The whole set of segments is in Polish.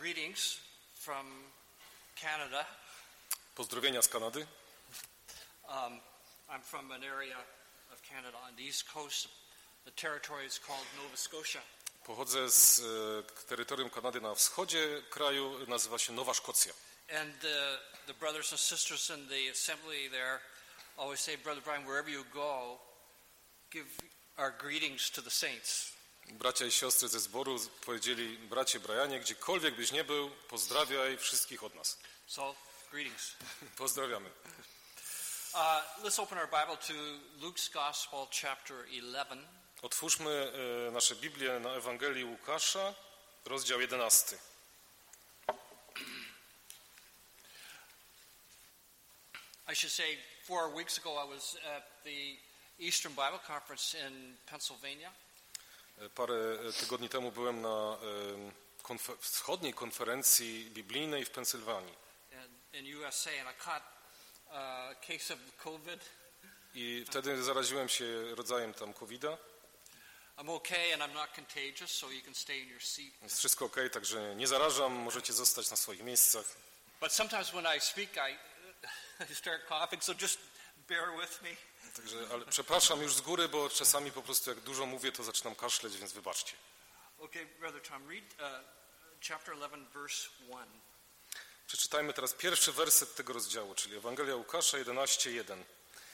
Greetings from Canada. Pozdrowienia z Kanady. I'm from an area of Canada on the east coast. The territory is called Nova Scotia. Pochodzę z terytorium Kanady na wschodzie kraju, nazywa się Nowa Szkocja. And the brothers and sisters in the assembly there always say, Brother Brian, wherever you go, give our greetings to the saints. Bracia i siostry ze zboru powiedzieli, bracie Brianie, gdziekolwiek byś nie był, pozdrawiaj wszystkich od nas. So, greetings. Pozdrawiamy. Let's open our Bible to Luke's Gospel, chapter 11. Otwórzmy nasze Biblię na Ewangelii Łukasza, rozdział 11. I should say 4 weeks ago I was at the Eastern Bible Conference in Pennsylvania. Parę tygodni temu byłem na wschodniej konferencji biblijnej w Pensylwanii. In USA, and I caught a case of COVID. I wtedy zaraziłem się rodzajem tam COVID-a. I'm okay and I'm not contagious, so you can stay in your seat. Jest wszystko okej, także nie zarażam, możecie zostać na swoich miejscach. But sometimes when I speak, I start coughing, so just bear with me. Także, ale przepraszam już z góry, bo czasami po prostu jak dużo mówię, to zaczynam kaszleć, więc wybaczcie. Okay, Brother Tom, read chapter 11, verse 1. Przeczytajmy teraz pierwszy werset tego rozdziału, czyli Ewangelia Łukasza 11:1.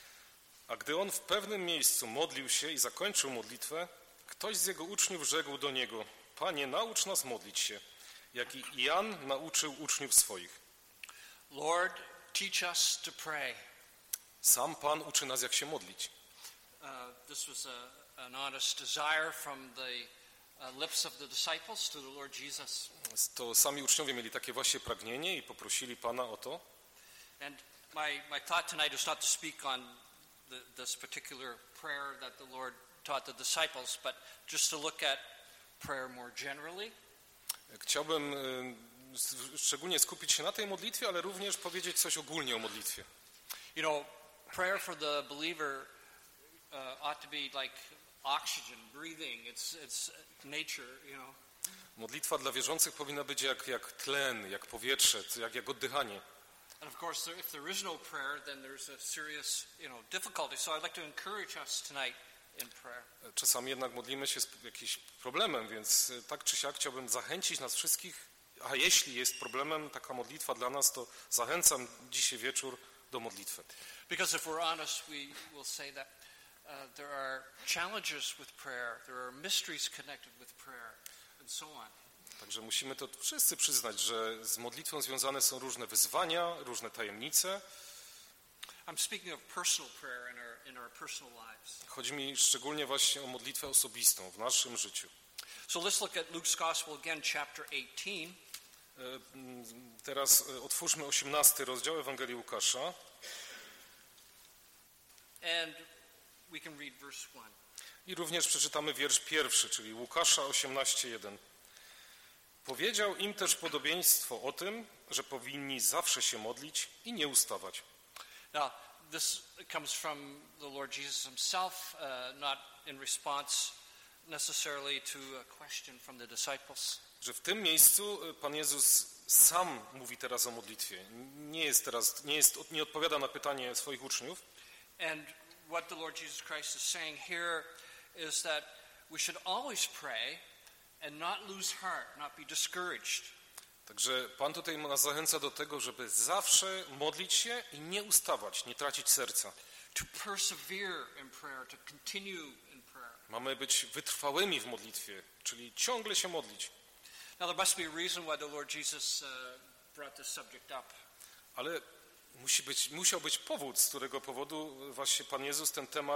A gdy on w pewnym miejscu modlił się i zakończył modlitwę, ktoś z jego uczniów rzekł do niego: Panie, naucz nas modlić się, jak i Jan nauczył uczniów swoich. Lord, teach us to pray. Sam Pan uczy nas, jak się modlić. This was an honest desire from the lips of the disciples to the Lord Jesus. To sami uczniowie mieli takie właśnie pragnienie i poprosili Pana o to. And my thought tonight is not to speak on this particular prayer that the Lord taught the disciples, but just to look at prayer more generally. Chciałbym szczególnie skupić się na tej modlitwie, ale również powiedzieć coś ogólnie o modlitwie. You know, prayer for the believer ought to be like oxygen, breathing. It's nature, you know. Modlitwa dla wierzących powinna być jak tlen, jak powietrze, jak oddychanie. And of course, if there is no prayer, then there's a serious, difficulty. So I'd like to encourage us tonight in prayer. Czasami jednak modlimy się z jakimś problemem, więc tak czy siak chciałbym zachęcić nas wszystkich, a jeśli jest problemem taka modlitwa dla nas, to zachęcam dzisiaj wieczór do modlitwy. Because if we're honest, we will say that there are challenges with prayer, there are mysteries connected with prayer, and so on. Także musimy to wszyscy przyznać, że z modlitwą związane są różne wyzwania, różne tajemnice. I'm speaking of personal prayer in our personal lives. Chodzi mi szczególnie właśnie o modlitwę osobistą w naszym życiu. So let's look at Luke's Gospel again, chapter 18. Teraz otwórzmy 18 rozdział Ewangelii Łukasza. And we can read verse 1. I również przeczytamy wiersz pierwszy, czyli Łukasza 18:1. Powiedział im też podobieństwo o tym, że powinni zawsze się modlić i nie ustawać. Now, this comes from the Lord Jesus himself, not in response necessarily to a question from the disciples. Że w tym miejscu Pan Jezus sam mówi teraz o modlitwie. Nie odpowiada na pytanie swoich uczniów. And what the Lord Jesus Christ is saying here is that we should always pray and not lose heart, not be discouraged. Także Pan tutaj nas zachęca do tego, żeby zawsze modlić się i nie ustawać, nie tracić serca. To persevere in prayer, to continue in prayer. Mamy być wytrwałymi w modlitwie, czyli ciągle się modlić. Now there must be a reason why the Lord Jesus brought this subject up. Ale musiał być powód, z którego powodu właśnie Pan Jezus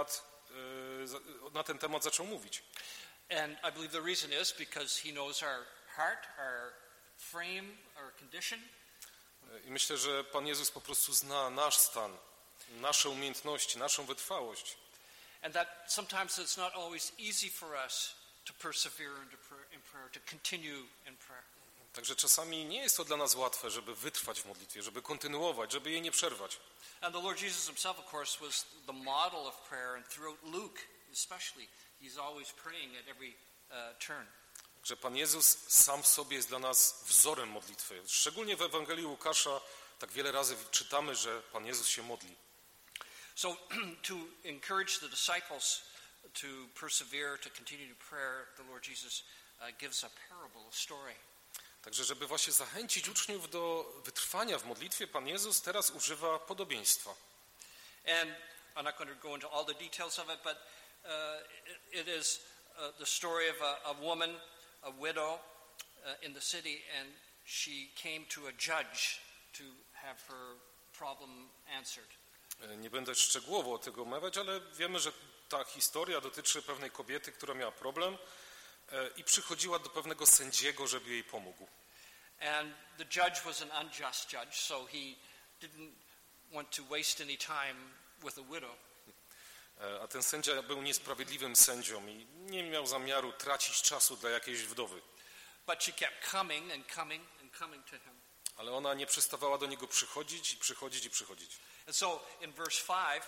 na ten temat zaczął mówić. And I believe the reason is because he knows our heart, our frame, our condition. I myślę, że Pan Jezus po prostu zna nasz stan, nasze umiejętności, naszą wytrwałość. And that sometimes it's not always easy for us to persevere in prayer, to continue in prayer. Także czasami nie jest to dla nas łatwe, żeby wytrwać w modlitwie, żeby kontynuować, żeby jej nie przerwać. And the Lord Jesus himself, of course, was the model of prayer, and throughout Luke especially, he's always praying at every turn. że Pan Jezus sam w sobie jest dla nas wzorem modlitwy. Szczególnie w Ewangelii Łukasza tak wiele razy czytamy, że Pan Jezus się modli. So to encourage the disciples to persevere, to continue to prayer, the Lord Jesus gives a parable, a story. Także żeby właśnie zachęcić uczniów do wytrwania w modlitwie, Pan Jezus teraz używa podobieństwa. And I'm not going to go into all the details of it, but it is the story of a woman, a widow in the city, and she came to a judge to have her problem answered. Nie będę szczegółowo tego omawiać, ale wiemy, że ta historia dotyczy pewnej kobiety, która miała problem i przychodziła do pewnego sędziego, żeby jej pomógł. And the judge was an unjust judge, so he didn't want to waste any time with a widow. A ten sędzia był niesprawiedliwym sędzią i nie miał zamiaru tracić czasu dla jakiejś wdowy. But she kept coming and coming and coming to him. Ale ona nie przestawała do niego przychodzić i przychodzić i przychodzić. And so in verse 5,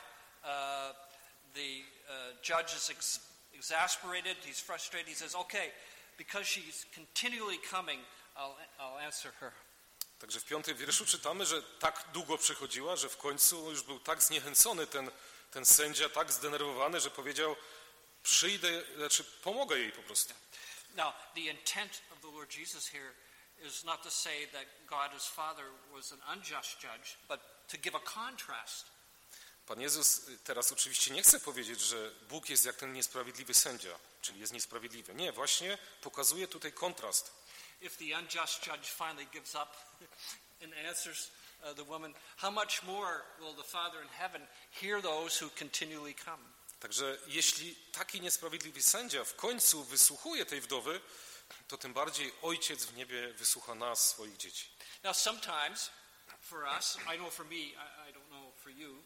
the judge is exasperated, he's frustrated, he says, okay, because she's continually coming, I'll answer her. Także w 5 wierszu czytamy, że tak długo przychodziła, że w końcu już był tak zniechęcony ten sędzia, tak zdenerwowany, że powiedział, przyjdę, znaczy pomogę jej po prostu. Now, the intent of the Lord Jesus here is not to say that God as Father was an unjust judge, but to give a contrast. Pan Jezus teraz oczywiście nie chce powiedzieć, że Bóg jest jak ten niesprawiedliwy sędzia, czyli jest niesprawiedliwy. Nie, właśnie pokazuje tutaj kontrast. If the unjust judge finally gives up and answers the woman, how much more will the Father in heaven hear those who continually come? Także jeśli taki niesprawiedliwy sędzia w końcu wysłuchuje tej wdowy, to tym bardziej Ojciec w niebie wysłucha nas, swoich dzieci. Now sometimes for us, I know for me, I don't know for you,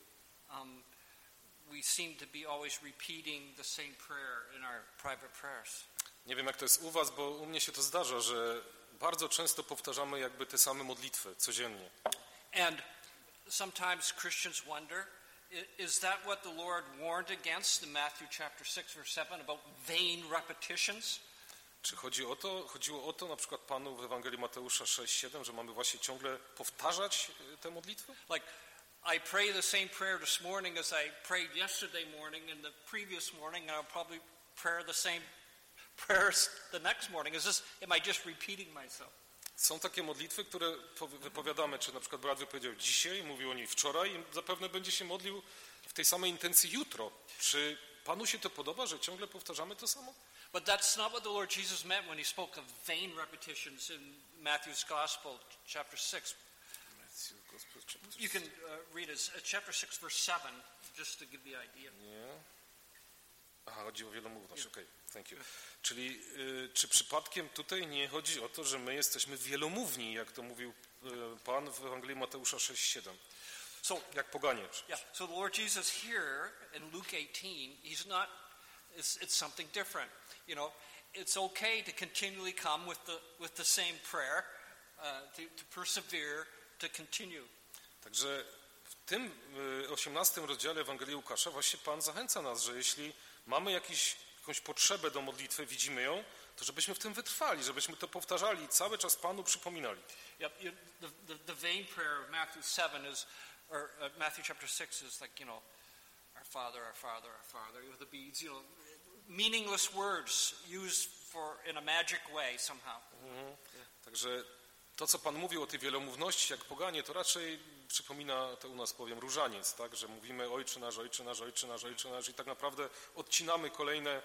we seem to be always repeating the same prayer in our private prayers. Nie wiem, jak to jest u was, bo u mnie się to zdarza, że bardzo często powtarzamy jakby te same modlitwy codziennie. And sometimes Christians wonder, is that what the Lord warned against in Matthew chapter 6 verse 7 about vain repetitions? Czy chodziło o to na przykład Panu w Ewangelii Mateusza 6:7, że mamy właśnie ciągle powtarzać te modlitwy? Like I pray the same prayer this morning as I prayed yesterday morning and the previous morning, and I'll probably pray the same prayers the next morning. Am I just repeating myself? Są takie modlitwy, które wypowiadamy, czy na przykład brat wypowiedział dzisiaj, mówił o niej wczoraj i zapewne będzie się modlił w tej samej intencji jutro. Czy Panu się to podoba, że ciągle powtarzamy to samo? But that's not what the Lord Jesus meant when he spoke of vain repetitions in Matthew's Gospel, chapter 6. You can read it, chapter 6, verse 7, just to give the idea. Nie. Aha, chodzi o wielomówność, okej, thank you. Czyli czy przypadkiem tutaj nie chodzi o to, że my jesteśmy wielomówni, jak to mówił Pan w Ewangelii Mateusza 6:7? So, jak poganie. Yeah, so the Lord Jesus here in Luke 18, it's something different. You know, it's okay to continually come with the same prayer, to persevere, to continue. Także w tym 18 rozdziale Ewangelii Łukasza właśnie Pan zachęca nas, że jeśli mamy jakąś potrzebę do modlitwy, widzimy ją, to żebyśmy w tym wytrwali, żebyśmy to powtarzali i cały czas Panu przypominali. Yep, the vain prayer of Matthew 7 is, or Matthew chapter 6 is like, you know, our Father, our Father, our Father, with the beads, you know, meaningless words used in a magic way somehow. Także to, co Pan mówił o tej wielomówności, jak poganie, to raczej przypomina, to u nas powiem, różaniec, tak, że mówimy Ojcze nasz, Ojcze nasz, Ojcze nasz, Ojcze nasz i tak naprawdę odcinamy kolejne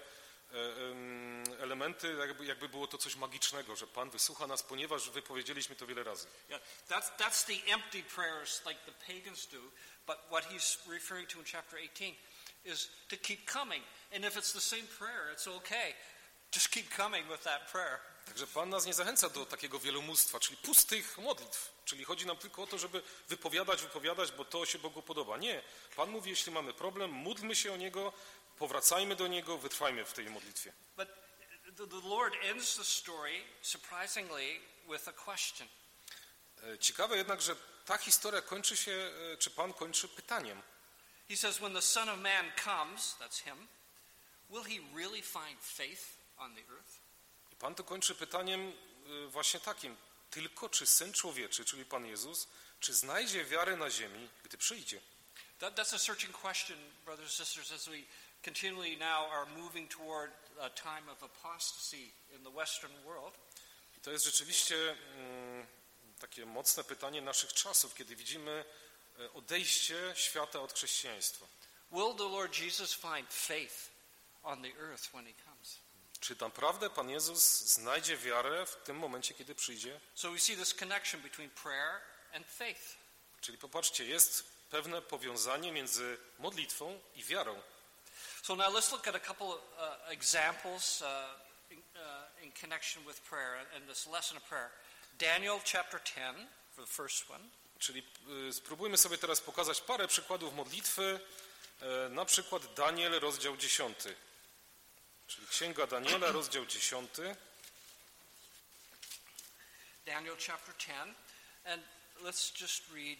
elementy, jakby było to coś magicznego, że Pan wysłucha nas, ponieważ wypowiedzieliśmy to wiele razy. Yeah, that's the empty prayers like the pagans do, but what he's referring to in chapter 18 is to keep coming. And if it's the same prayer, it's okay. Just keep coming with that prayer. Także Pan nas nie zachęca do takiego wielomóstwa, czyli pustych modlitw. Czyli chodzi nam tylko o to, żeby wypowiadać, bo to się Bogu podoba. Nie. Pan mówi, jeśli mamy problem, módlmy się o niego, powracajmy do niego, wytrwajmy w tej modlitwie. But the Lord ends the story surprisingly with a question. Ciekawe jednak, że ta historia kończy się, czy Pan kończy pytaniem. He says, when the Son of Man comes, that's him, will he really find faith on the earth? Pan to kończy pytaniem właśnie takim. Tylko czy Syn Człowieczy, czyli Pan Jezus, czy znajdzie wiarę na ziemi, gdy przyjdzie? That's a searching question, brothers and sisters, as we continually now are moving toward a time of apostasy in the Western world. I to jest rzeczywiście takie mocne pytanie naszych czasów, kiedy widzimy odejście świata od chrześcijaństwa. Will the Lord Jesus find faith on the earth when he comes? Czy naprawdę Pan Jezus znajdzie wiarę w tym momencie, kiedy przyjdzie? So we see this connection between prayer and faith. Czyli popatrzcie, jest pewne powiązanie między modlitwą i wiarą. So now let's look at a couple of examples in connection with prayer and this lesson of prayer. Daniel chapter 10 for the first one. Czyli spróbujmy sobie teraz pokazać parę przykładów modlitwy, na przykład Daniel, rozdział 10. Czyli Księga Daniela, rozdział 10. Daniel chapter 10, and let's just read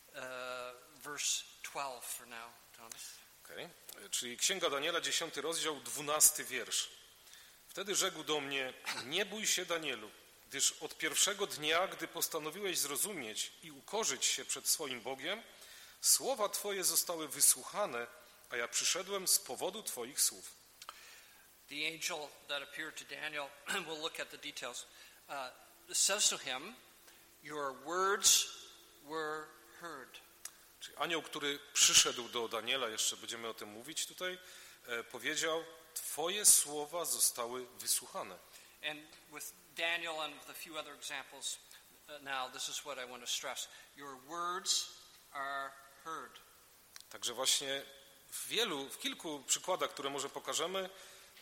verse 12 for now, Thomas. Okay. Czyli Księga Daniela, 10 rozdział, 12 wiersz. Wtedy rzekł do mnie: nie bój się, Danielu, gdyż od pierwszego dnia, gdy postanowiłeś zrozumieć i ukorzyć się przed swoim Bogiem, słowa Twoje zostały wysłuchane, a ja przyszedłem z powodu Twoich słów. The angel that appeared to Daniel, we'll look at the details, says to him, your words were heard. Czyli anioł, który przyszedł do Daniela, jeszcze będziemy o tym mówić tutaj, powiedział: Twoje słowa zostały wysłuchane. And with Daniel and with a few other examples, now this is what I want to stress. Your words are heard. Także właśnie w kilku przykładach, które może pokażemy,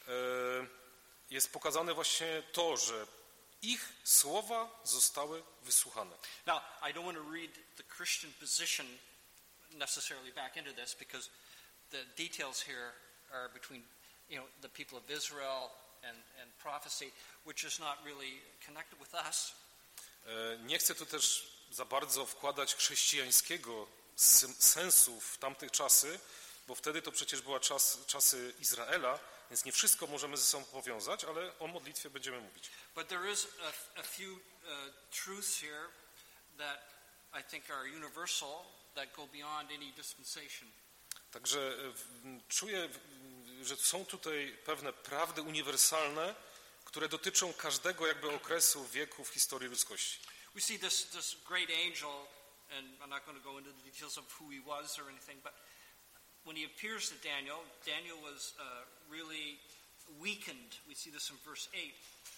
jest pokazane właśnie to, że ich słowa zostały wysłuchane. Now, I don't want to read the Christian position necessarily back into this because the details here are between, the people of Israel and prophecy, which is not really connected with us. Nie chcę tu też za bardzo wkładać chrześcijańskiego sensu w tamtych czasy, bo wtedy to przecież były czasy Izraela, więc nie wszystko możemy ze sobą powiązać, ale o modlitwie będziemy mówić. But there is a few truths here that I think are universal, that go beyond any dispensation. Także czuję, że są tutaj pewne prawdy uniwersalne, które dotyczą każdego jakby okresu, wieku w historii ludzkości. We see this great angel, and I'm not going to go into the details of who he was or anything, but when he appears to Daniel, Daniel was really weakened. We see this in verse 8.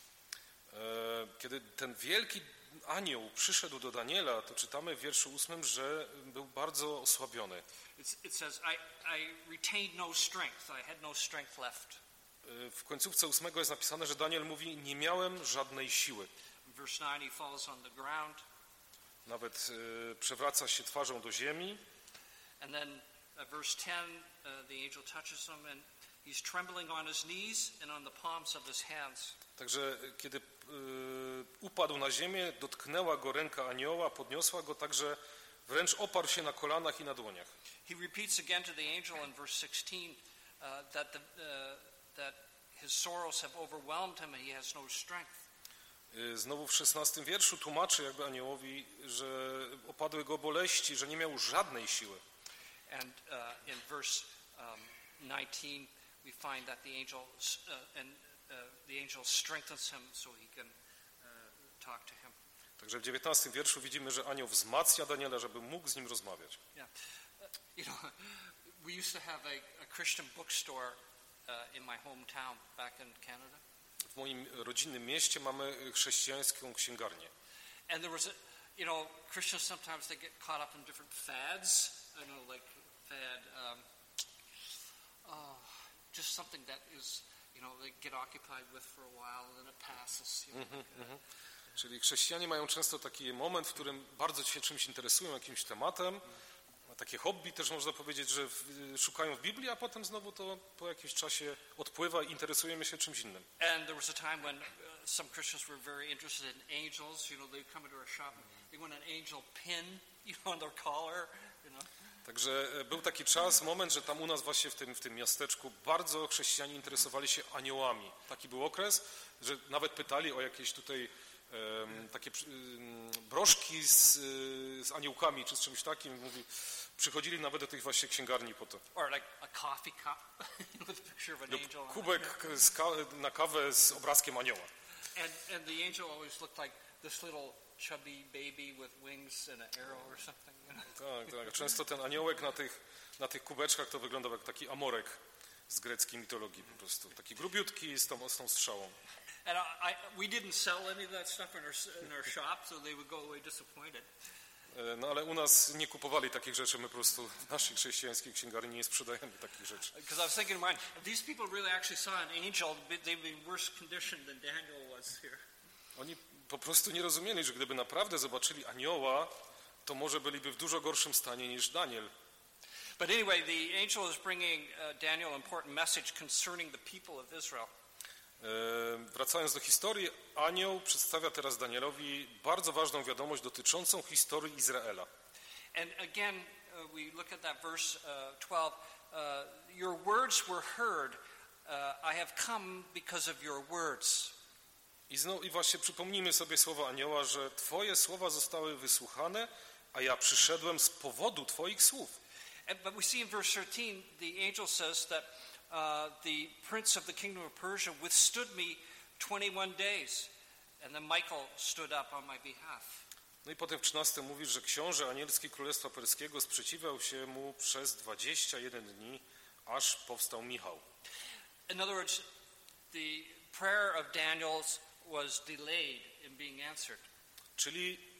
Kiedy ten wielki anioł przyszedł do Daniela, to czytamy w wierszu 8, że był bardzo osłabiony. It says, I retained no strength. I had no strength left. W końcówce 8 jest napisane, że Daniel mówi: nie miałem żadnej siły. In verse 9 he falls on the ground. Nawet przewraca się twarzą do ziemi. And then verse 10, the angel touches him and he's trembling on his knees and on the palms of his hands. Także kiedy upadł na ziemię, dotknęła go ręka anioła, podniosła go, także wręcz oparł się na kolanach i na dłoniach. He repeats again to the angel in verse 16 that his sorrows have overwhelmed him and he has no strength. Znowu w 16 wierszu tłumaczy jakby aniołowi, że opadły go boleści, że nie miał żadnej siły. And in verse 19 we find that the angel strengthens him so he can talk to him. Także w 19 wierszu widzimy, że anioł wzmacnia Daniela, żeby mógł z nim rozmawiać. Yeah. We used to have a Christian bookstore in my hometown back in Canada. W moim rodzinnym mieście mamy chrześcijańską księgarnię. And there was Christians sometimes they get caught up in different fads, like fad, just something that is, they get occupied with for a while and then it passes. Czyli chrześcijanie mają często taki moment, w którym bardzo się czymś interesują, jakimś tematem. Takie hobby też można powiedzieć, że szukają w Biblii, a potem znowu to po jakimś czasie odpływa i interesujemy się czymś innym. And there was a time when some Christians were very interested in angels. They come into our shop and they want an angel pin, on their collar. Także był taki czas, moment, że tam u nas właśnie w tym miasteczku bardzo chrześcijanie interesowali się aniołami. Taki był okres, że nawet pytali o jakieś tutaj takie broszki z aniołkami czy z czymś takim. Mówi, przychodzili nawet do tych właśnie księgarni po to. Or like a coffee cup with a picture of an angel. Kubek na kawę z obrazkiem anioła. And the angel always looked like this little chubby baby with wings and an arrow or something. You know? Tak. Często ten aniołek na tych kubeczkach to wyglądał jak taki amorek z greckiej mitologii po prostu. Taki grubiutki z tą strzałą. And we didn't sell any of that stuff in our shop, so they would go away disappointed. No ale u nas nie kupowali takich rzeczy, my po prostu w naszej chrześcijańskiej księgarni nie sprzedajemy takich rzeczy. Because I was thinking in mind, if these people really actually saw an angel, they'd be in worse condition than Daniel was here. Oni po prostu nie rozumieli, że gdyby naprawdę zobaczyli anioła, to może byliby w dużo gorszym stanie niż Daniel. But anyway, the angel is bringing Daniel an important message concerning the people of Israel. Wracając do historii, anioł przedstawia teraz Danielowi bardzo ważną wiadomość dotyczącą historii Izraela. And again, we look at that verse 12. Your words were heard. I have come because of your words. I właśnie przypomnijmy sobie słowa anioła, że Twoje słowa zostały wysłuchane, a ja przyszedłem z powodu Twoich słów. But we see in verse 13, the angel says that the prince of the kingdom of Persia withstood me 21 days, and then Michael stood up on my behalf. No i potem w 13 mówi, że książę anielski Królestwa Perskiego sprzeciwiał się mu przez 21 dni, aż powstał Michał. In other words, the prayer of Daniel's was delayed in being answered. Czyli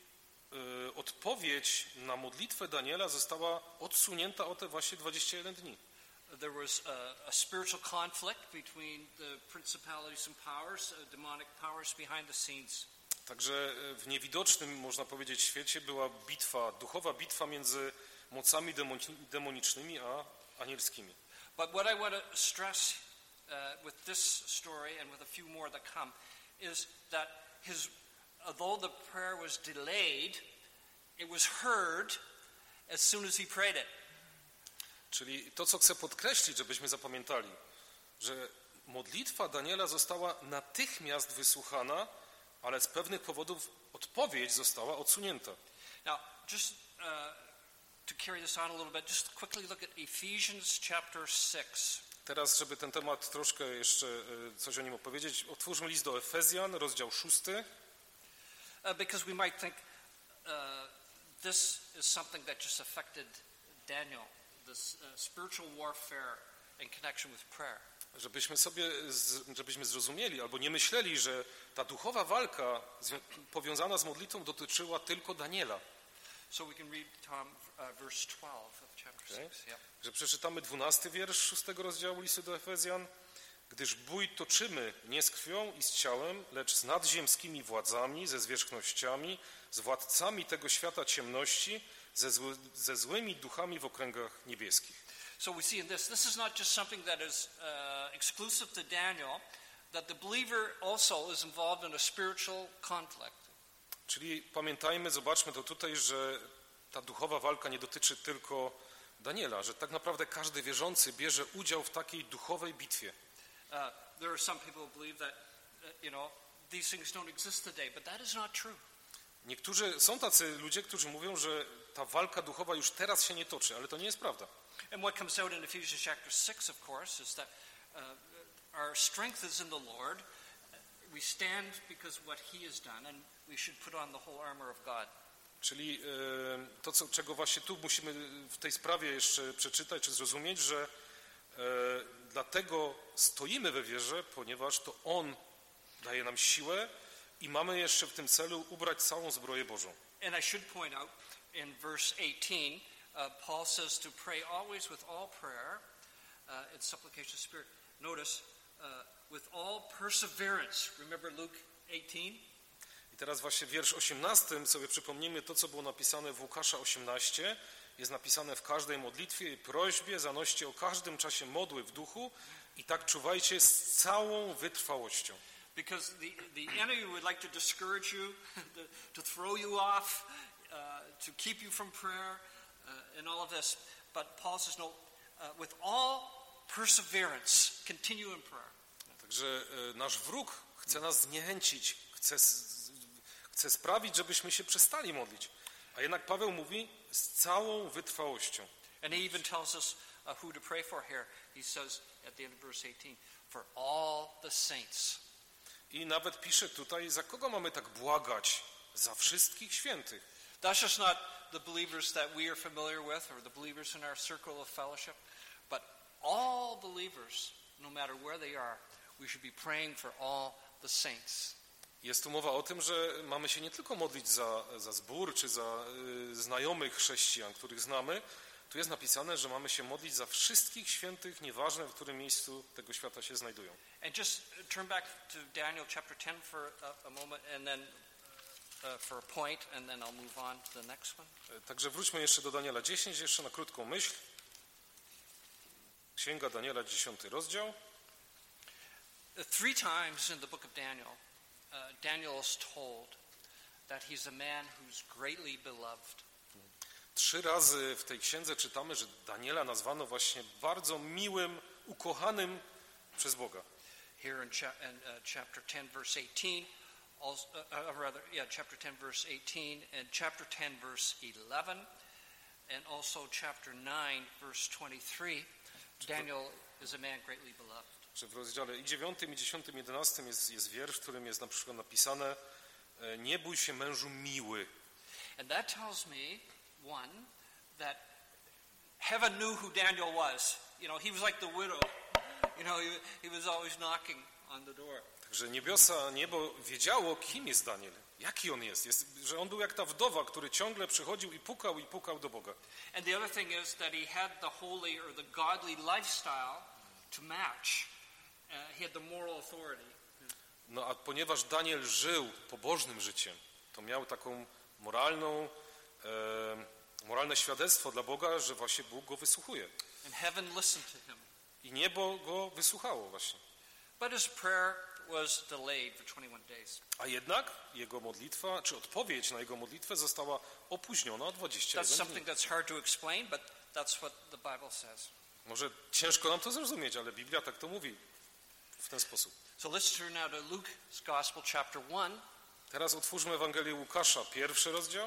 odpowiedź na modlitwę Daniela została odsunięta o te właśnie 21 dni. There was a spiritual conflict between the principalities and powers, demonic powers behind the scenes. Także w niewidocznym, można powiedzieć, świecie była bitwa, duchowa bitwa między mocami demonicznymi a anielskimi. But what I want to stress with this story and with a few more that come is that although the prayer was delayed, it was heard as soon as he prayed it. Czyli to, co chcę podkreślić, żebyśmy zapamiętali, że modlitwa Daniela została natychmiast wysłuchana, ale z pewnych powodów odpowiedź została odsunięta. Now, just to carry this on a little bit, just quickly look at Ephesians chapter 6. Teraz, żeby ten temat troszkę jeszcze coś o nim opowiedzieć, otwórzmy list do Efezjan, rozdział 6. Because we might think this is something that just affected Daniel, this spiritual warfare in connection with prayer. Żebyśmy zrozumieli albo nie myśleli, że ta duchowa walka powiązana z modlitwą dotyczyła tylko Daniela. So we can read verse 12 of chapter 6. Yeah. Że przeczytamy 12 wiersz 6 rozdziału listu do Efezjan. Gdyż bój toczymy nie z krwią i z ciałem, lecz z nadziemskimi władzami, ze zwierzchnościami, z władcami tego świata ciemności, ze złymi duchami w okręgach niebieskich. So we see in this is not just something that is exclusive to Daniel, that the believer also is involved in a spiritual conflict. Czyli pamiętajmy, zobaczmy to tutaj, że ta duchowa walka nie dotyczy tylko Daniela, że tak naprawdę każdy wierzący bierze udział w takiej duchowej bitwie. There are some people who believe that, these things don't exist today, but that is not true. Są tacy ludzie, którzy mówią, że ta walka duchowa już teraz się nie toczy, ale to nie jest prawda. And what comes out in Ephesians chapter 6, of course, is that our strength is in the Lord. We stand because of what He has done, and we should put on the whole armor of God. Czyli to, czego właśnie tu musimy w tej sprawie jeszcze przeczytać, czy zrozumieć, że dlatego stoimy we wierze, ponieważ to On daje nam siłę i mamy jeszcze w tym celu ubrać całą zbroję Bożą. And I should point out in verse 18, Paul says to pray always with all prayer and supplication of spirit. Notice, with all perseverance. Remember Luke 18? I teraz właśnie w wiersz 18 sobie przypomnimy to, co było napisane w Łukasza 18. Jest napisane w każdej modlitwie i prośbie, zanoście o każdym czasie modły w duchu i tak czuwajcie z całą wytrwałością. Because the enemy would like to discourage you, to throw you off, to keep you from prayer and all of this. but Paul says, no, with all perseverance, continue in prayer. Także nasz wróg chce nas zniechęcić, chce sprawić, żebyśmy się przestali modlić. A jednak Paweł mówi z całą wytrwałością. And he even tells us who to pray for here. He says at the end of verse 18, for all the saints. I nawet pisze tutaj, za kogo mamy tak błagać? Za wszystkich świętych. That's just not the believers that we are familiar with or the believers in our circle of fellowship, but all believers, no matter where they are, we should be praying for all the saints. Jest tu mowa o tym, że mamy się nie tylko modlić za zbór czy za znajomych chrześcijan, których znamy. Tu jest napisane, że mamy się modlić za wszystkich świętych, nieważne w którym miejscu tego świata się znajdują. And just turn back to Daniel chapter 10 for a moment and then for a point and then I'll move on to the next one. Także wróćmy jeszcze do Daniela 10, jeszcze na krótką myśl. Księga Daniela, 10 rozdział. 3 times in the book of Daniel, Daniel is told that he's a man who's greatly beloved. 3 razy w tej księdze czytamy, że Daniela nazwano właśnie bardzo miłym, ukochanym przez Boga. Here in chapter 10 verse 18, also, chapter 10 verse 18 and chapter 10 verse 11 and also chapter 9 verse 23, Daniel is a man greatly beloved. Że w rozdziale i 9, i 10, i 11 jest wiersz, w którym jest na przykład napisane: nie bój się, mężu miły. And that tells me, one, that heaven knew who Daniel was. You know, he was like the widow. You know, he was always knocking on the door. Także niebo wiedziało, kim jest Daniel, jaki on jest, że on był jak ta wdowa, który ciągle przychodził i pukał do Boga. And the other thing is that he had the holy or the godly lifestyle to match. He had the moral authority. No a ponieważ Daniel żył pobożnym życiem, to miał taką moralne świadectwo dla Boga, że właśnie Bóg go wysłuchuje. And heaven listened to him. I niebo go wysłuchało właśnie. But his prayer was delayed for 21 days. A jednak jego modlitwa, czy odpowiedź na jego modlitwę została opóźniona o 21 That's dni. something that's hard to explain, but that's what the Bible says. Może ciężko nam to zrozumieć, ale Biblia tak to mówi w ten sposób. So let's turn now to Luke's Gospel, chapter 1. Teraz otwórzmy Ewangelię Łukasza, 1 rozdział.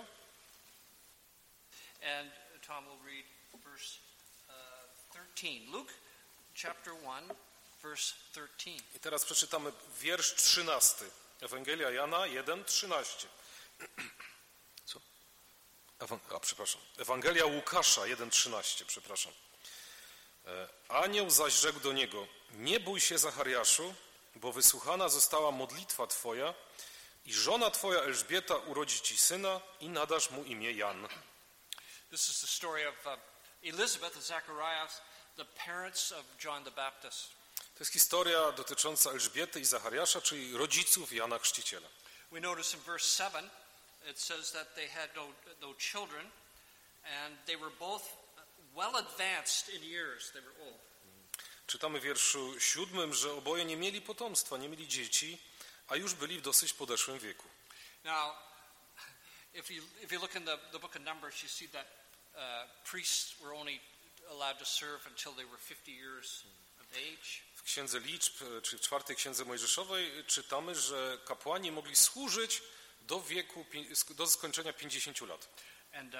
And Tom will read verse 13. Luke chapter 1, verse 13. I teraz przeczytamy wiersz 13. Ewangelia Jana 1, 13. Co? Ewangelia Łukasza 1, 13, przepraszam. Anioł zaś rzekł do niego: nie bój się, Zachariaszu, bo wysłuchana została modlitwa twoja i żona twoja Elżbieta urodzi ci syna i nadasz mu imię Jan. This is the story of Elizabeth and Zacharias, the parents of John the Baptist. To jest historia dotycząca Elżbiety i Zachariasza, czyli rodziców Jana Chrzciciela. We notice in verse 7, it says that they had no children, and they were both well advanced in years. They were old. Czytamy w wierszu 7, że oboje nie mieli potomstwa, nie mieli dzieci, a już byli w dosyć podeszłym wieku. Now, if you look in the book of Numbers, you see that priests were only allowed to serve until they were 50 years of age. W Księdze Liczb, czy w 4 Księdze Mojżeszowej czytamy, że kapłani mogli służyć do skończenia 50 lat. And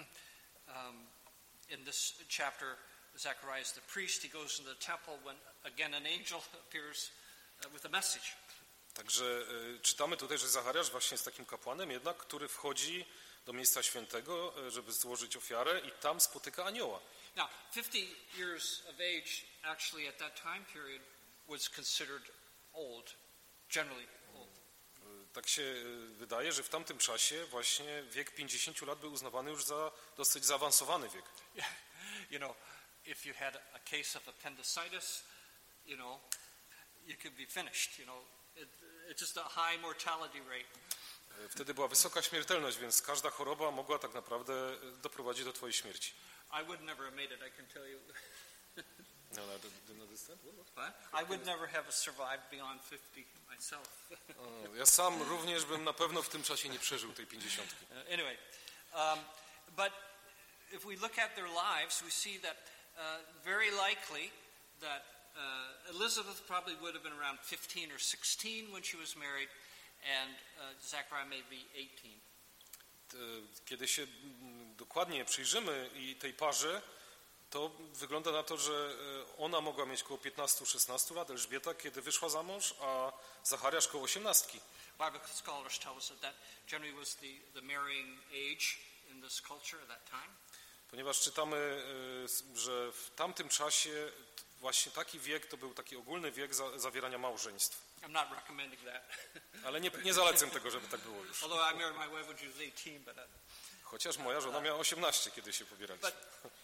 in this chapter, Zacharias the priest, he goes into the temple when again an angel appears with a message. Także czytamy tutaj, że Zachariasz właśnie jest takim kapłanem jednak, który wchodzi do miejsca świętego, żeby złożyć ofiarę i tam spotyka anioła. Now, 50 years of age actually at that time period was considered old, generally old. Tak się wydaje, że w tamtym czasie właśnie wiek 50 lat był uznawany już za dosyć zaawansowany wiek. You know, if you had a case of appendicitis, you know, you could be finished, you know. It's just a high mortality rate. Wtedy była wysoka śmiertelność, więc każda choroba mogła tak naprawdę doprowadzić do twojej śmierci. I would never have made it, I can tell you. No, I didn't understand. I would never have survived beyond 50 myself. Ja sam również bym na pewno w tym czasie nie przeżył tej 50. Anyway, but if we look at their lives, we see that very likely that Elizabeth probably would have been around 15 or 16 when she was married, and Zechariah may be 18. Kiedy się dokładnie przyjrzymy i tej parze, to wygląda na to, że ona mogła mieć około 15-16 lat, Elżbieta, kiedy wyszła za mąż, a Zachariasz koło 18. Bible scholars tell us that generally was the marrying age in this culture at that time. Ponieważ czytamy, że w tamtym czasie właśnie taki wiek to był taki ogólny wiek zawierania małżeństw. I'm not recommending that. Ale nie zalecam tego, żeby tak było już. Although I married my wife when she was 18, but Chociaż moja żona miała 18, kiedy się pobieraliśmy.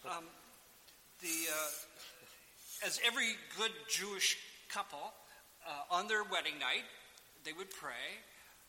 As every good Jewish couple, on their wedding night, they would pray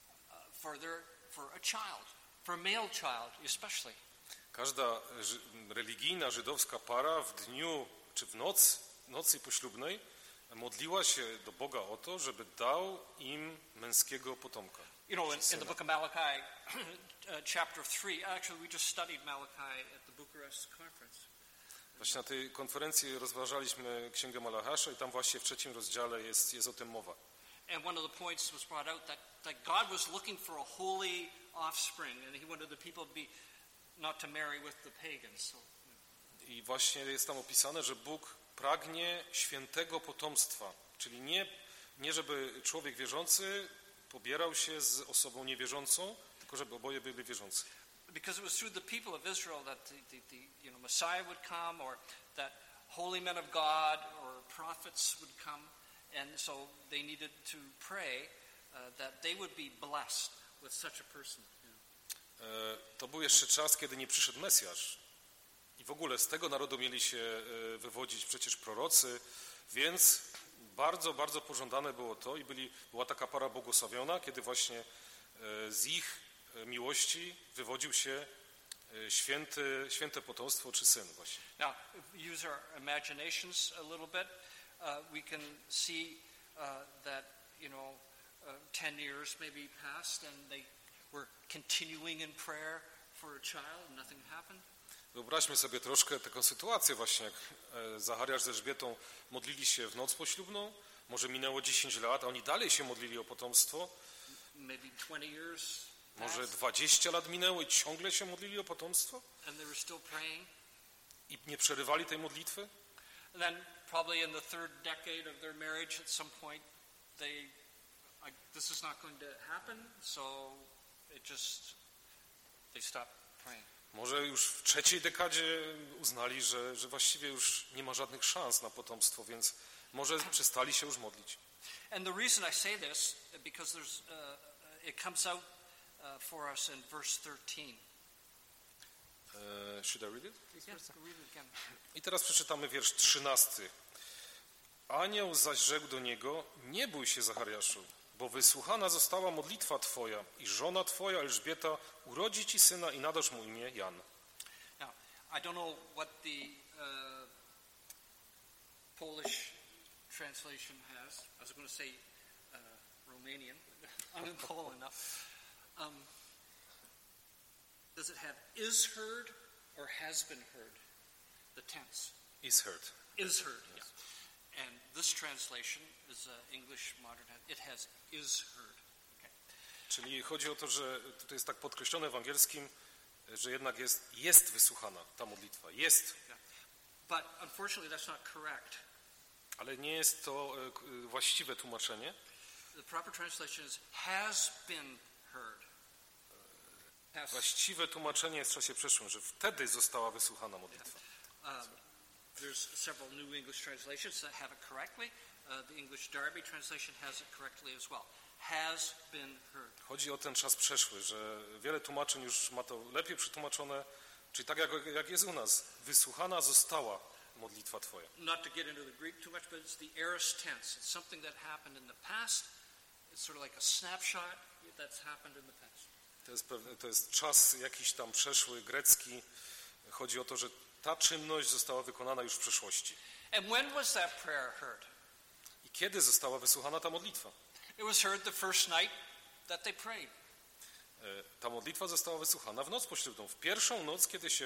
for a child, for a male child especially. Każda religijna żydowska para w dniu czy w nocy poślubnej modliła się do Boga o to, żeby dał im męskiego potomka. You know, in the book of Malachi, chapter 3, actually we just studied Malachi at the Bucharest conference. Właśnie na tej konferencji rozważaliśmy Księgę Malachasza i tam właśnie w 3 rozdziale jest o tym mowa. And one of the points was brought out that God was looking for a holy offspring, and he wanted the people to be not to marry with the pagans. So, I właśnie jest tam opisane, że Bóg pragnie świętego potomstwa, czyli nie żeby człowiek wierzący pobierał się z osobą niewierzącą, tylko żeby oboje byli wierzący. Because it was through the people of Israel that the Messiah would come, or that holy men of God or prophets would come, and so they needed to pray that they would be blessed with such a person. To był jeszcze czas, kiedy nie przyszedł Mesjasz. I w ogóle z tego narodu mieli się wywodzić przecież prorocy, więc bardzo, bardzo pożądane było to i była taka para błogosławiona, kiedy właśnie z ich miłości wywodził się święte potomstwo czy syn właśnie. Now, if we use our imaginations a little bit, we can see that 10 years maybe passed and they were continuing in prayer for a child and nothing happened. Wyobraźmy sobie troszkę taką sytuację właśnie, jak Zachariasz z Elżbietą modlili się w noc poślubną, może minęło 10 lat, a oni dalej się modlili o potomstwo. Maybe 20 years. Może 20 lat minęło i ciągle się modlili o potomstwo? And they were still praying. I nie przerywali tej modlitwy? And then probably in the third decade of their marriage at some point this is not going to happen, so they stopped praying. Może już w 3. dekadzie uznali, że właściwie już nie ma żadnych szans na potomstwo, więc może przestali się już modlić. And the reason I say this because it comes out for us in verse 13. Should I read it? Yes, read it again. I teraz przeczytamy wiersz 13. Anioł zaś rzekł do niego: nie bój się, Zachariaszu, bo wysłuchana została modlitwa twoja i żona twoja Elżbieta urodzi ci syna i nadasz mu imię Jan. Now, I don't know what the Polish translation has. I was going to say Romanian. I'm in Poland now. Does it have is heard or has been heard? The tense. Is heard. Is heard, yes. Yeah. And this translation is English modern. It has is heard. Okay. Czyli chodzi o to, że tutaj jest tak podkreślone w angielskim, że jednak jest wysłuchana ta modlitwa. Jest. Yeah. But unfortunately that's not correct. Ale nie jest to właściwe tłumaczenie. The proper translation is has been heard. Właściwe tłumaczenie jest w czasie przeszłym, że wtedy została wysłuchana modlitwa. There's several New English translations that have it correctly. The English Darby translation has it correctly as well. Has been heard. Chodzi o ten czas przeszły, że wiele tłumaczeń już ma to lepiej przetłumaczone, czyli tak jak jest u nas. Wysłuchana została modlitwa twoja. Not to get into the Greek too much, but it's the aorist tense. It's something that happened in the past. It's sort of like a snapshot that's happened in the past. To jest czas jakiś tam przeszły, grecki. Chodzi o to, że ta czynność została wykonana już w przeszłości. And when was that prayer heard? I kiedy została wysłuchana ta modlitwa? It was heard the first night that they prayed. Ta modlitwa została wysłuchana w noc poślubną, w pierwszą noc, kiedy się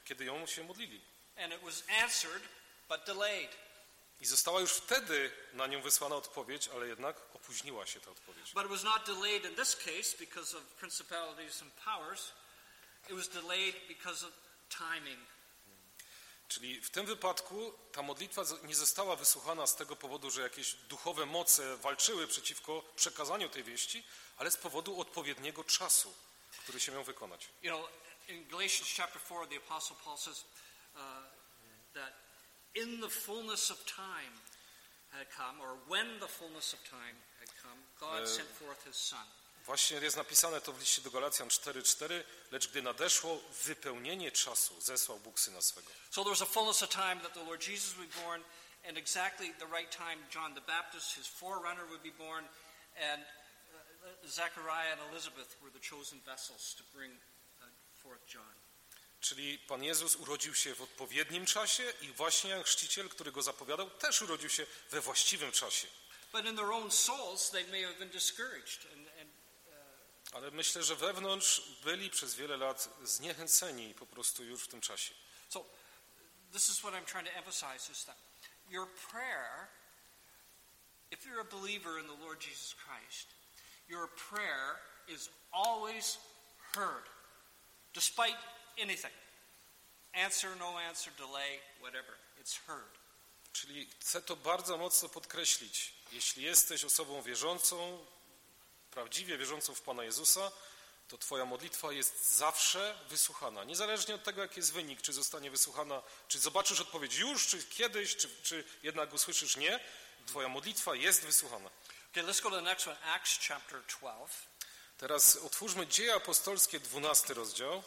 kiedy ją się modlili. And it was answered, but delayed. I została już wtedy na nią wysłana odpowiedź, ale jednak opóźniła się ta odpowiedź. But it was not delayed in this case because of principalities and powers. It was delayed because of timing. Czyli w tym wypadku ta modlitwa nie została wysłuchana z tego powodu, że jakieś duchowe moce walczyły przeciwko przekazaniu tej wieści, ale z powodu odpowiedniego czasu, który się miał wykonać. You know, in Galatians chapter 4, the Apostle Paul says that in the fullness of time had come, or when the fullness of time had come, God sent forth His Son. Właśnie jest napisane to w liście do Galacjan 4:4, lecz gdy nadeszło wypełnienie czasu, zesłał Bóg Syna swego. So there was a fullness of time that the Lord Jesus would be born, and exactly the right time John the Baptist, his forerunner, would be born, and Zechariah and Elizabeth were the chosen vessels to bring forth John. Czyli Pan Jezus urodził się w odpowiednim czasie i właśnie Jan Chrzciciel, który go zapowiadał, też urodził się we właściwym czasie. But in their own souls they may have been discouraged Ale myślę, że wewnątrz byli przez wiele lat zniechęceni po prostu już w tym czasie. So this is what I'm trying to emphasize is that your prayer, if you're a believer in the Lord Jesus Christ, your prayer is always heard, despite anything. Answer, no answer, delay, whatever. It's heard. Czyli chcę to bardzo mocno podkreślić. Jeśli jesteś osobą wierzącą, prawdziwie wierzącą w Pana Jezusa, to twoja modlitwa jest zawsze wysłuchana. Niezależnie od tego, jaki jest wynik, czy zostanie wysłuchana, czy zobaczysz odpowiedź już, czy kiedyś, czy jednak usłyszysz nie, twoja modlitwa jest wysłuchana. Okay, let's go to the next one, Acts chapter 12. Teraz otwórzmy Dzieje Apostolskie, 12 rozdział.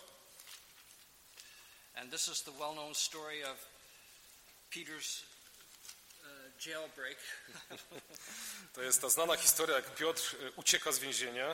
And this is the well-known story of Peter's jailbreak. To jest ta znana historia, jak Piotr ucieka z więzienia.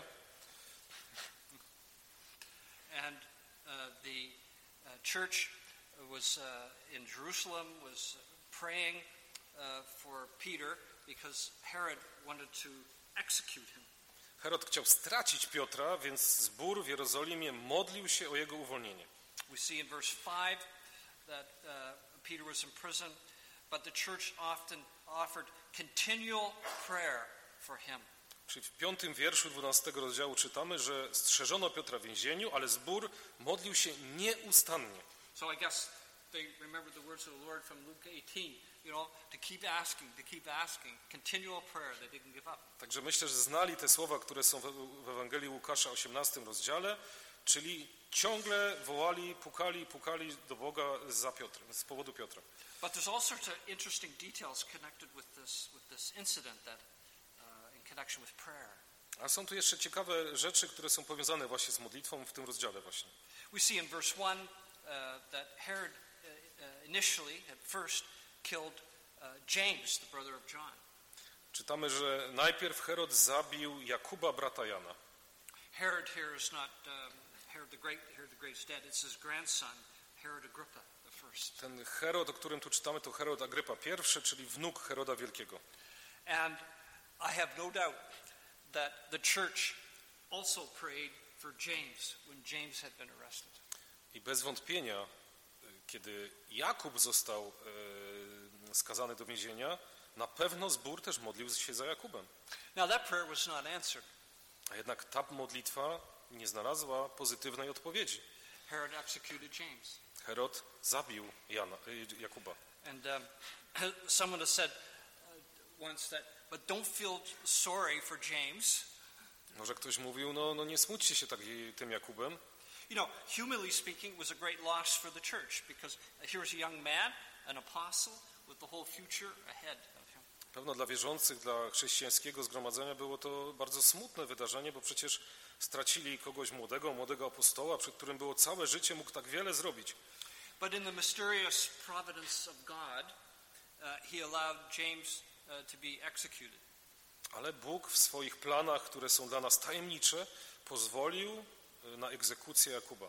And the church was in Jerusalem was praying for Peter because Herod wanted to execute him. Herod chciał stracić Piotra, więc zbór w Jerozolimie modlił się o jego uwolnienie. We see in verse 5 that Peter was in prison, but the church often offered continual prayer for him. Czyli w 5 wierszu 12 rozdziału czytamy, że strzeżono Piotra w więzieniu, ale zbór modlił się nieustannie. So I guess they remembered the words of the Lord from Luke 18, you know, to keep asking, continual prayer, they didn't give up. Także myślę, że znali te słowa, które są w Ewangelii Łukasza 18 rozdziale, czyli ciągle wołali, pukali do Boga z powodu Piotra. But there's all sorts of interesting details connected with this incident that in connection with prayer. A są tu jeszcze ciekawe rzeczy, które są powiązane właśnie z modlitwą w tym rozdziale właśnie. We see in verse 1 that Herod initially, at first, killed James, the brother of John. Czytamy, że najpierw Herod zabił Jakuba, brata Jana. Herod here is not Herod the Great is dead. It's his grandson, Herod Agrippa the first. Ten Herod, o którym tu czytamy, to Herod Agrypa I, czyli wnuk Heroda Wielkiego. And I have no doubt that the church also prayed for James when James had been arrested. I bez wątpienia, kiedy Jakub został skazany do więzienia, na pewno zbór też modlił się za Jakubem. Now that prayer was not answered. A jednak ta modlitwa nie znalazła pozytywnej odpowiedzi. Herod executed James. Herod zabił Jakuba. And someone has said once that, but don't feel sorry for James. Może ktoś mówił, no nie smućcie się tak tym Jakubem. You know, humanly speaking, it was a great loss for the church because here's a young man, an apostle, with the whole future ahead of him. Pewno dla wierzących, dla chrześcijańskiego zgromadzenia było to bardzo smutne wydarzenie, bo przecież stracili kogoś młodego apostoła, przed którym było całe życie, mógł tak wiele zrobić. But in the mysterious providence of God, he allowed James to be executed. Ale Bóg w swoich planach, które są dla nas tajemnicze, pozwolił na egzekucję Jakuba.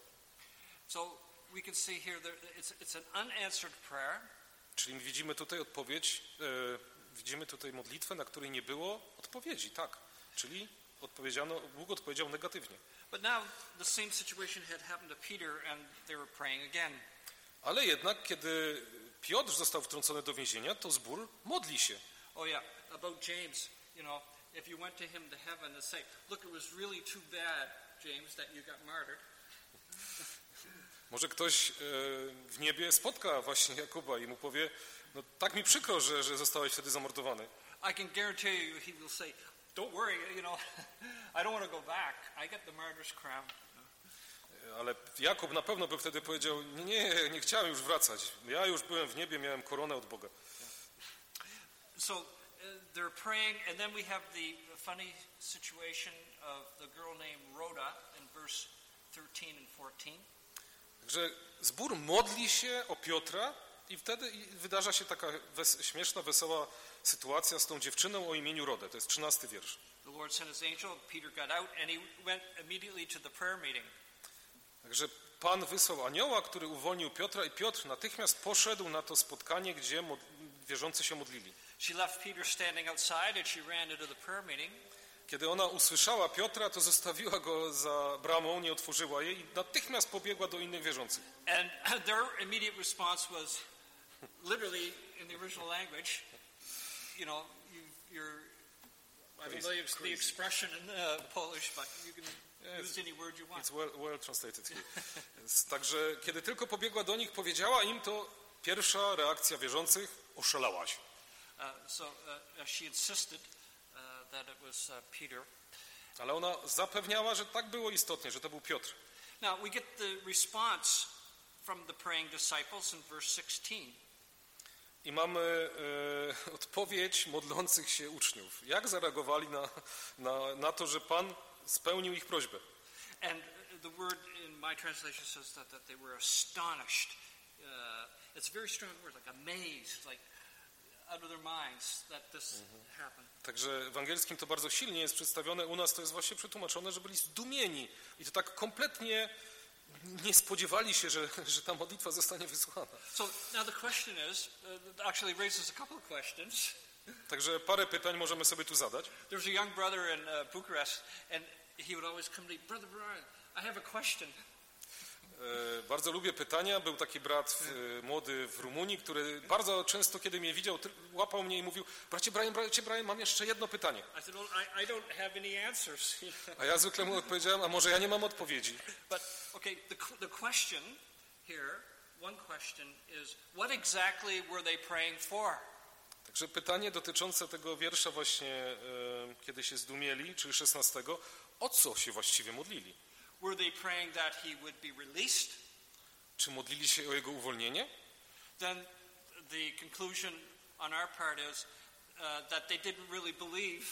So we can see here that it's an unanswered prayer. Czyli widzimy tutaj odpowiedź, widzimy tutaj modlitwę, na której nie było odpowiedzi, tak. Czyli Bóg odpowiedział negatywnie. But now the same situation had happened to Peter and they were praying again. Ale jednak, kiedy Piotr został wtrącony do więzienia, to zbór modli się. Oh yeah, about James, you know, if you went to him to heaven and say, look, it was really too bad, James, that you got martyred. Może ktoś w niebie spotka właśnie Jakuba i mu powie, no tak mi przykro, że zostałeś wtedy zamordowany. I can guarantee you he will say, don't worry, you know, I don't want to go back. I got the martyr's crown. Ale Jakub na pewno by wtedy powiedział, nie chciałem już wracać. Ja już byłem w niebie, miałem koronę od Boga. So they're praying, and then we have the funny situation of the girl named Rhoda in verse 13 and 14. Także zbór modli się o Piotra i wtedy wydarza się taka śmieszna, wesoła sytuacja z tą dziewczyną o imieniu Rodę. To jest 13 wiersz. The Lord sent his angel, Peter got out, and he went immediately to the prayer meeting. Także Pan wysłał anioła, który uwolnił Piotra i Piotr natychmiast poszedł na to spotkanie, gdzie wierzący się modlili. She left Peter standing outside and she ran into the prayer meeting. Kiedy ona usłyszała Piotra, to zostawiła go za bramą, nie otworzyła jej i natychmiast pobiegła do innych wierzących. And their immediate response was literally in the original language, you know, you're I don't know the expression in Polish, but you can use any word you want. It's well translated here. Także kiedy tylko pobiegła do nich, powiedziała im, to pierwsza reakcja wierzących: oszalałaś. She insisted that it was Peter. Ale ona zapewniała, że tak było istotnie, że to był Piotr. Now we get the response from the praying disciples in verse 16. I mamy odpowiedź modlących się uczniów. Jak zareagowali na to, że Pan spełnił ich prośbę? And the word in my translation says that they were astonished. It's a very strong word, like amazed, like out of their minds that this happened. Także w angielskim to bardzo silnie jest przedstawione. U nas to jest właśnie przetłumaczone, że byli zdumieni. I to tak kompletnie nie spodziewali się, że ta modlitwa zostanie wysłuchana. So now the question is, actually raises a couple of questions. Także parę pytań możemy sobie tu zadać. There was a young brother in Bucharest, and he would always come to me, Brother Brian, I have a question. Bardzo lubię pytania. Był taki brat młody w Rumunii, który bardzo często, kiedy mnie widział, łapał mnie i mówił: bracie Brian, mam jeszcze jedno pytanie. I said, well, I don't have any answers. A ja zwykle mu odpowiedziałem: a może ja nie mam odpowiedzi. But okay, the question here, one question is, what exactly were they praying for? Także pytanie dotyczące tego wiersza właśnie, kiedy się zdumieli, czyli 16, o co się właściwie modlili? Were they praying that he would be released? Czy modlili się o jego uwolnienie? Then the conclusion on our part is that they didn't really believe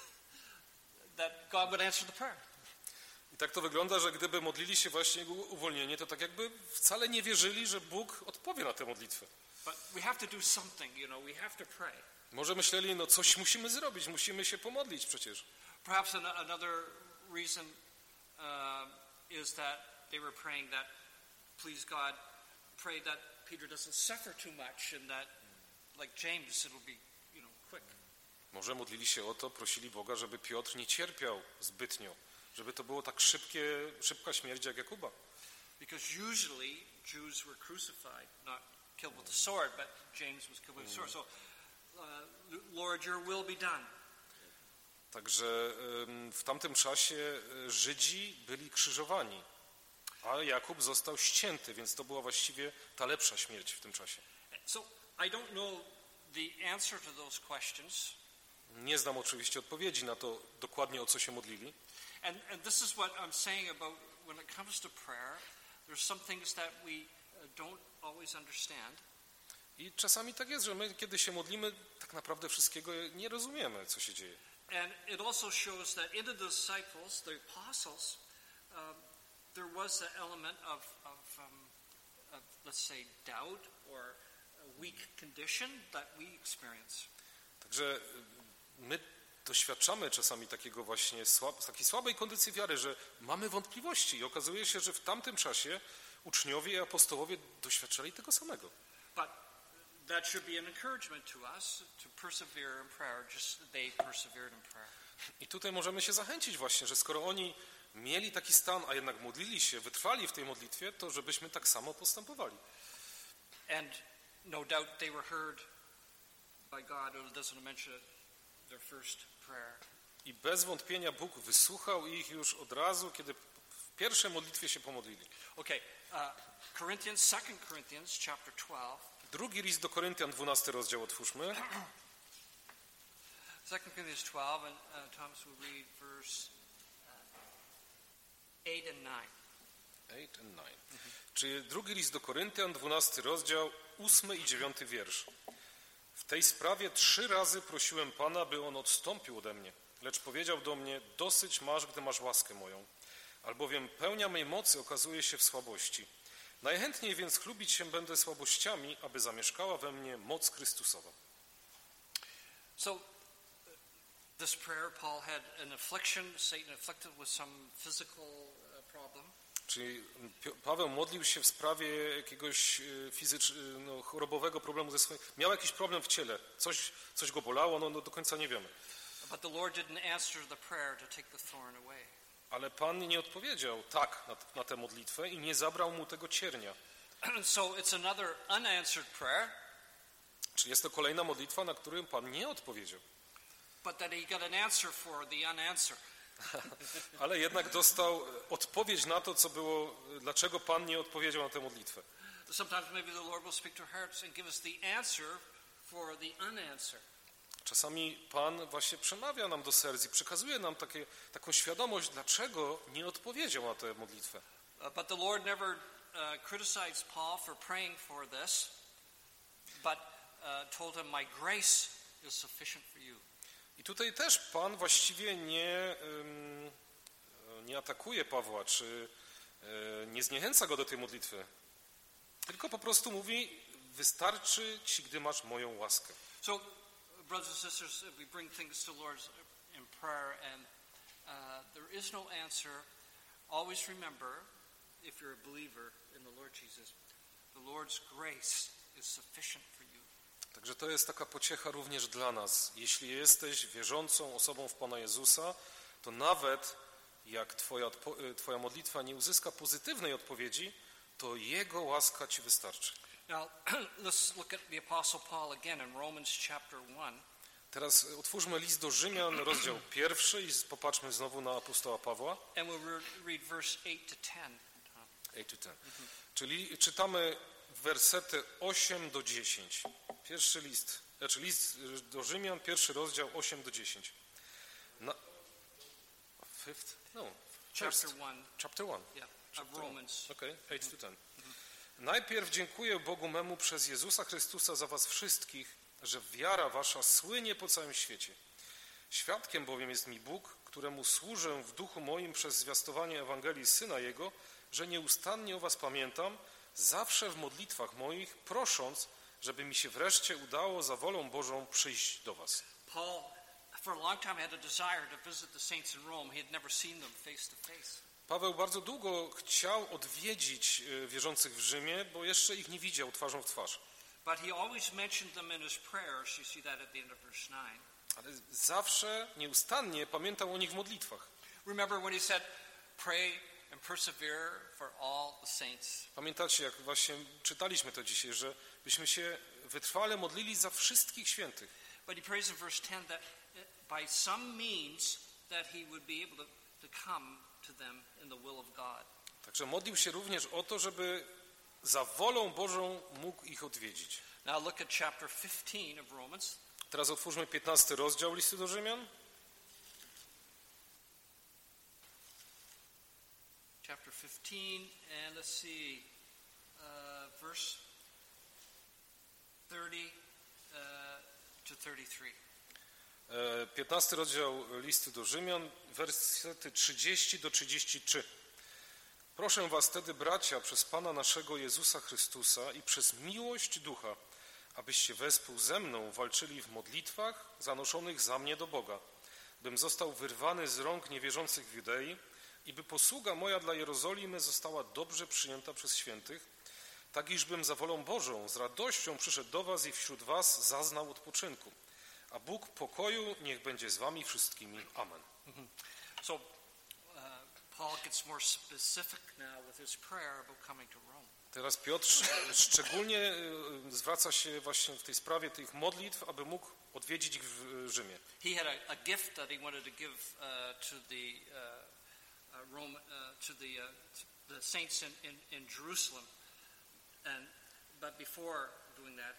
that God would answer the prayer. I tak to wygląda, że gdyby modlili się właśnie o jego uwolnienie, to tak jakby wcale nie wierzyli, że Bóg odpowie na tę modlitwę. But we have to do something, you know, we have to pray. Może myśleli, no coś musimy zrobić, musimy się pomodlić przecież. Perhaps another reason is that they were praying that, please God, pray that Peter doesn't suffer too much and that, like James, it'll be, you know, quick. Może modlili się o to, prosili Boga, żeby Piotr nie cierpiał zbytnio, żeby to było tak szybka śmierć jak Jakuba. Because usually Jews were crucified, not killed with the sword, but James was killed with the sword. So, Lord, your will be done. Także w tamtym czasie Żydzi byli krzyżowani, a Jakub został ścięty, więc to była właściwie ta lepsza śmierć w tym czasie. So I don't know the answer to those questions. Nie znam oczywiście odpowiedzi na to dokładnie, o co się modlili. And this is what I'm saying about when it comes to prayer. There's some things that we don't always understand. I czasami tak jest, że my, kiedy się modlimy, tak naprawdę wszystkiego nie rozumiemy, co się dzieje. And it also shows that in the disciples, the apostles, there was the element of let's say, doubt or a weak condition that we experience. Także my doświadczamy czasami takiego właśnie takiej słabej kondycji wiary, że mamy wątpliwości i okazuje się, że w tamtym czasie uczniowie i apostołowie doświadczali tego samego. But that should be an encouragement to us to persevere in prayer, just as they persevered in prayer. I tutaj możemy się zachęcić właśnie, że skoro oni mieli taki stan, a jednak modlili się, wytrwali w tej modlitwie, to żebyśmy tak samo postępowali. And no doubt they were heard by God. It doesn't mention their first prayer. I bez wątpienia Bóg wysłuchał ich już od razu, kiedy w pierwszej modlitwie się pomodlili. Okay, 2 Corinthians chapter 12. Drugi list do Koryntian, 12 rozdział otwórzmy. 2 Corinthians 12, and Thomas will read verse 8 and 9. 8 and 9. Czyli drugi list do Koryntian, 12 rozdział, 8 i 9 wiersz. W tej sprawie 3 razy prosiłem Pana, by On odstąpił ode mnie. Lecz powiedział do mnie, dosyć masz, gdy masz łaskę moją. Albowiem pełnia mej mocy okazuje się w słabości. Najchętniej więc chlubić się będę słabościami, aby zamieszkała we mnie moc Chrystusowa. So, this prayer, Paul had an affliction. Satan afflicted with some physical problem. Czyli Paweł modlił się w sprawie jakiegoś chorobowego problemu ze swoim. Miał jakiś problem w ciele, coś go bolało, no do końca nie wiemy. But the Lord didn't answer the prayer to take the thorn away. Ale Pan nie odpowiedział tak na tę modlitwę i nie zabrał mu tego ciernia. So it's another unanswered prayer. Czyli jest to kolejna modlitwa, na którą Pan nie odpowiedział. But that he got an answer for the unanswer. Ale jednak dostał odpowiedź na to, co było, dlaczego Pan nie odpowiedział na tę modlitwę. Sometimes maybe the Lord will speak to our hearts and give us the answer for the unanswered. Czasami Pan właśnie przemawia nam do serc i przekazuje nam taką świadomość, dlaczego nie odpowiedział na tę modlitwę. But the Lord never criticized Paul for praying for this, but told him, my grace is sufficient for you. I tutaj też Pan właściwie nie atakuje Pawła, czy nie zniechęca go do tej modlitwy. Tylko po prostu mówi, wystarczy ci, gdy masz moją łaskę. So, brothers and sisters, if we bring things to the Lord in prayer and there is no answer, always remember, if you're a believer in the Lord Jesus, the Lord's grace is sufficient for you. Także to jest taka pociecha również dla nas. Jeśli jesteś wierzącą osobą w Pana Jezusa, to nawet jak twoja modlitwa nie uzyska pozytywnej odpowiedzi, to Jego łaska ci wystarczy. Now, let's look at the Apostle Paul again in Romans chapter 1. Teraz otwórzmy list do Rzymian, rozdział 1 i popatrzmy znowu na apostoła Pawła. And we'll read verse 8 to 10. 8 to 10. Czyli czytamy wersety 8 do 10. Pierwszy list, list do Rzymian, 1 rozdział 8 do 10. Fifth? No, Chapter 1. Chapter 1. Yeah, of Romans. Okay, 8 to 10. Najpierw dziękuję Bogu memu przez Jezusa Chrystusa za was wszystkich, że wiara wasza słynie po całym świecie. Świadkiem bowiem jest mi Bóg, któremu służę w duchu moim przez zwiastowanie Ewangelii Syna Jego, że nieustannie o was pamiętam, zawsze w modlitwach moich, prosząc, żeby mi się wreszcie udało za wolą Bożą przyjść do was. Paul, for a long time, had a desire to visit the saints in Rome. He had never seen them face to face. Paweł bardzo długo chciał odwiedzić wierzących w Rzymie, bo jeszcze ich nie widział twarzą w twarz. But he always mentioned them in his prayers. You see that at the end of verse 9. Ale zawsze, nieustannie pamiętał o nich w modlitwach. Remember when he said, pray and persevere for all the saints. Pamiętacie, jak właśnie czytaliśmy to dzisiaj, że byśmy się wytrwale modlili za wszystkich świętych. But he prays in verse 10 that by some means that he would be able to come to them in the will of God. Także modlił się również o to, żeby za wolą Bożą mógł ich odwiedzić. Now look at chapter 15 of Romans. Teraz otwórzmy 15 rozdział listu do Rzymian. Chapter 15, and let's see, verse 30 to 33. 15 rozdział listu do Rzymian, wersety 30 do 33. Proszę was tedy, bracia, przez Pana naszego Jezusa Chrystusa i przez miłość Ducha, abyście wespół ze mną walczyli w modlitwach zanoszonych za mnie do Boga, bym został wyrwany z rąk niewierzących w Judei i by posługa moja dla Jerozolimy została dobrze przyjęta przez świętych, tak iżbym za wolą Bożą z radością przyszedł do was i wśród was zaznał odpoczynku. A Bóg pokoju niech będzie z wami wszystkimi. Amen. So Paul gets more specific now with his prayer about coming to Rome. Teraz Piotr szczególnie zwraca się właśnie w tej sprawie tych modlitw, aby mógł odwiedzić ich w Rzymie. He had a gift that he wanted to give to the saints in Jerusalem, but before doing that,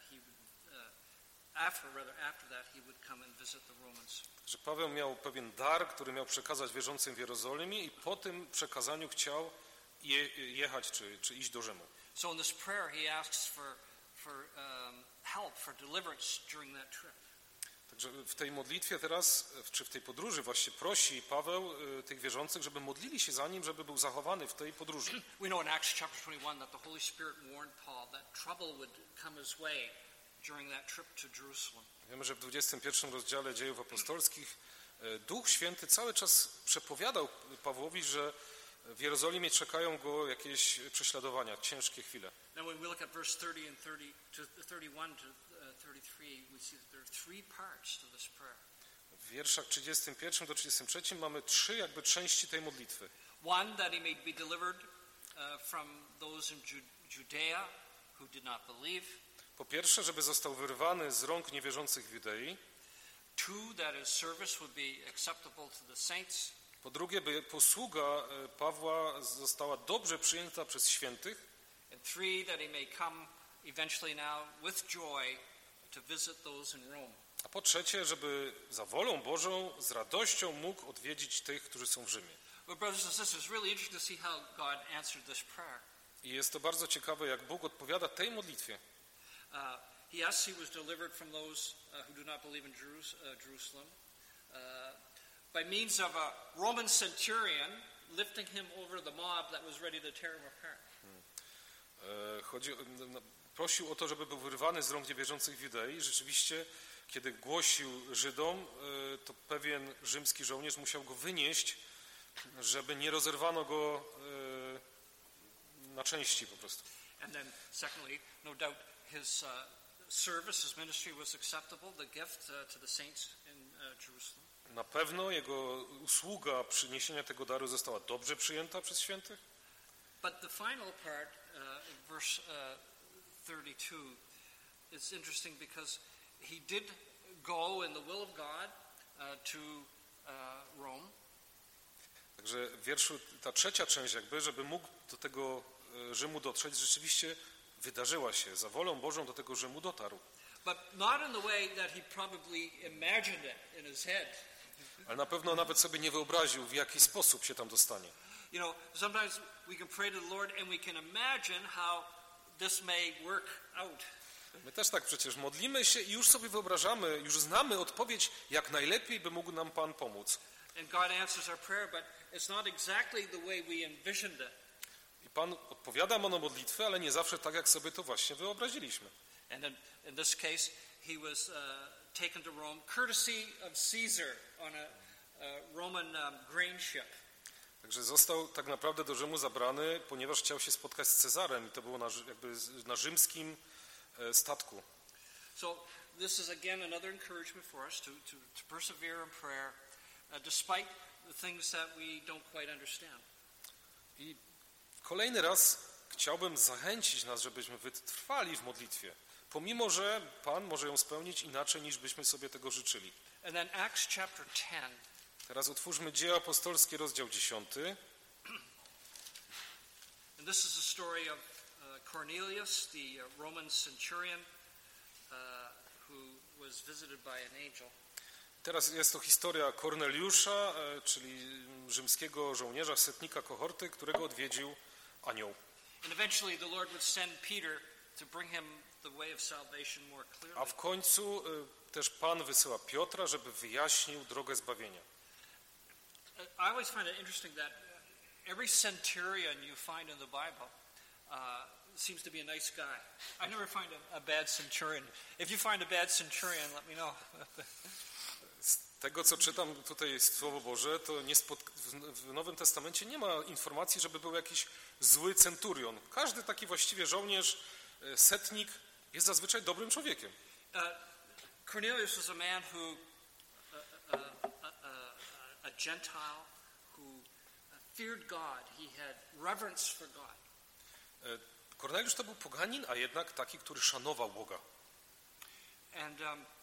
after that, he would come and visit the Romans. Że Paweł miał pewien dar, który miał przekazać wierzącym w Jerozolimie i po tym przekazaniu chciał jechać czy iść do Rzymu. So in this prayer, he asks for help, for deliverance during that trip. Także w tej modlitwie teraz, czy w tej podróży właśnie prosi Paweł tych wierzących, żeby modlili się za nim, żeby był zachowany w tej podróży. We know in Acts chapter 21 that the Holy Spirit warned Paul that trouble would come his way during that trip to Jerusalem. Wiemy, że w 21 rozdziale Dziejów Apostolskich Duch Święty cały czas przepowiadał Pawłowi, że w Jerozolimie czekają go jakieś prześladowania, ciężkie chwile. Now when we look at verse 30 and 31 to 33, we see that there are three parts to this prayer. W wierszach 31 do 33 mamy trzy jakby części tej modlitwy. One, that he may be delivered from those in Judea who did not believe. Po pierwsze, żeby został wyrwany z rąk niewierzących w Judei. Two, that his service would be acceptable to the saints. Po drugie, by posługa Pawła została dobrze przyjęta przez świętych. And three, that he may come eventually now with joy to visit those in Rome. A po trzecie, żeby za wolą Bożą z radością mógł odwiedzić tych, którzy są w Rzymie. Well, brothers and sisters, really interesting to see how God answered this prayer. I jest to bardzo ciekawe, jak Bóg odpowiada tej modlitwie. Yes, he was delivered from those who do not believe in Jerusalem by means of a Roman centurion lifting him over the mob that was ready to tear him apart. Prosił o to, żeby był wyrwany z rąk niewierzących w Judei. Rzeczywiście, kiedy głosił Żydom, to pewien rzymski żołnierz musiał go wynieść, żeby nie rozerwano go na części po prostu. And then secondly, no doubt his service, his ministry was acceptable, the gift to the saints in Jerusalem. Na pewno jego usługa przyniesienia tego daru została dobrze przyjęta przez świętych. But the final part, verse 32, is interesting because he did go in the will of God to Rome. Także w wierszu ta trzecia część jakby, żeby mógł do tego Rzymu dotrzeć, rzeczywiście wydarzyła się. Za wolą Bożą do tego Rzymu dotarł. But not in the way that he probably imagined it in his head. Ale na pewno nawet sobie nie wyobraził, w jaki sposób się tam dostanie. You know, sometimes we can pray to the Lord and we can imagine how this may work out. My też tak przecież modlimy się i już sobie wyobrażamy, już znamy odpowiedź, jak najlepiej by mógł nam Pan pomóc. And God answers our prayer, but it's not exactly the way we envisioned it. I Pan odpowiada na modlitwę, ale nie zawsze tak, jak sobie to właśnie wyobraziliśmy. And in this case, he was taken to Rome, courtesy of Caesar on a Roman grain ship. Także został tak naprawdę do Rzymu zabrany, ponieważ chciał się spotkać z Cezarem i to było na rzymskim statku. So this is again another encouragement for us to persevere in prayer despite the things that we don't quite understand. I kolejny raz chciałbym zachęcić nas, żebyśmy wytrwali w modlitwie, pomimo że Pan może ją spełnić inaczej, niż byśmy sobie tego życzyli. And then Acts chapter 10. Teraz otwórzmy Dzieje Apostolskie, rozdział 10. And this is the story of Cornelius, the Roman centurion who was visited by an angel. Teraz jest to historia Korneliusza, czyli rzymskiego żołnierza, setnika kohorty, którego odwiedził anioł. And eventually the Lord would send Peter to bring him the way of salvation more clearly. A w końcu też Pan wysyła Piotra, żeby wyjaśnił drogę zbawienia. I always find it interesting that every centurion you find in the Bible seems to be a nice guy. I never find a bad centurion. If you find a bad centurion, let me know. Z tego, co czytam tutaj Słowo Boże, to w Nowym Testamencie nie ma informacji, żeby był jakiś zły centurion. Każdy taki właściwie żołnierz, setnik jest zazwyczaj dobrym człowiekiem. Cornelius was a man who, a Gentile who feared God. He had reverence for God. Korneliusz to był poganin, a jednak taki, który szanował Boga. And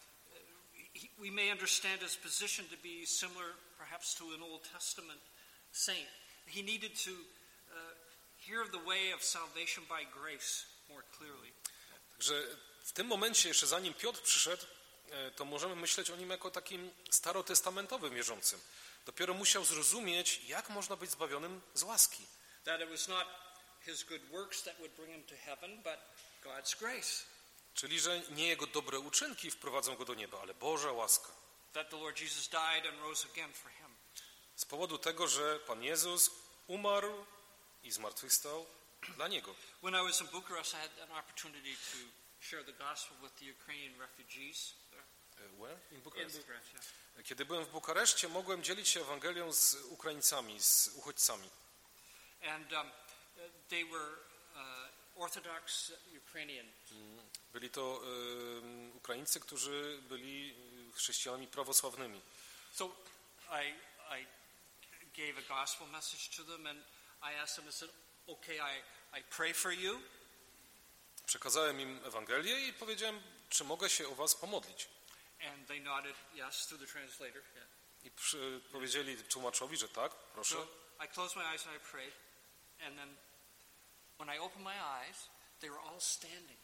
we may understand his position to be similar perhaps to an Old Testament saint. He needed to hear the way of salvation by grace more clearly. Także w tym momencie, jeszcze zanim Piotr przyszedł, to możemy myśleć o nim jako takim starotestamentowym wierzącym. Dopiero musiał zrozumieć, jak można być zbawionym z łaski. That it was not his good works that would bring him to heaven, but God's grace. Czyli, że nie jego dobre uczynki wprowadzą go do nieba, ale Boża łaska. That the Lord Jesus died and rose again for him. Z powodu tego, że Pan Jezus umarł i zmartwychwstał dla niego. When I was in Bucharest, I had an opportunity to share the gospel with the Ukrainian refugees there. Where? In In Bucharest? Bucharest, yeah. Kiedy byłem w Bukareszcie, mogłem dzielić się Ewangelią z Ukraińcami, z uchodźcami. And they were Orthodox Ukrainian. Byli to Ukraińcy, którzy byli chrześcijanami prawosławnymi. So I gave a gospel message to them, and I asked them, I said, okay, I pray for you. Przekazałem im Ewangelię i powiedziałem, czy mogę się o was pomodlić. And they nodded yes through the translator. Yeah. I powiedzieli tłumaczowi, że tak, proszę. So I closed my eyes and I prayed, and then when I opened my eyes, they were all standing.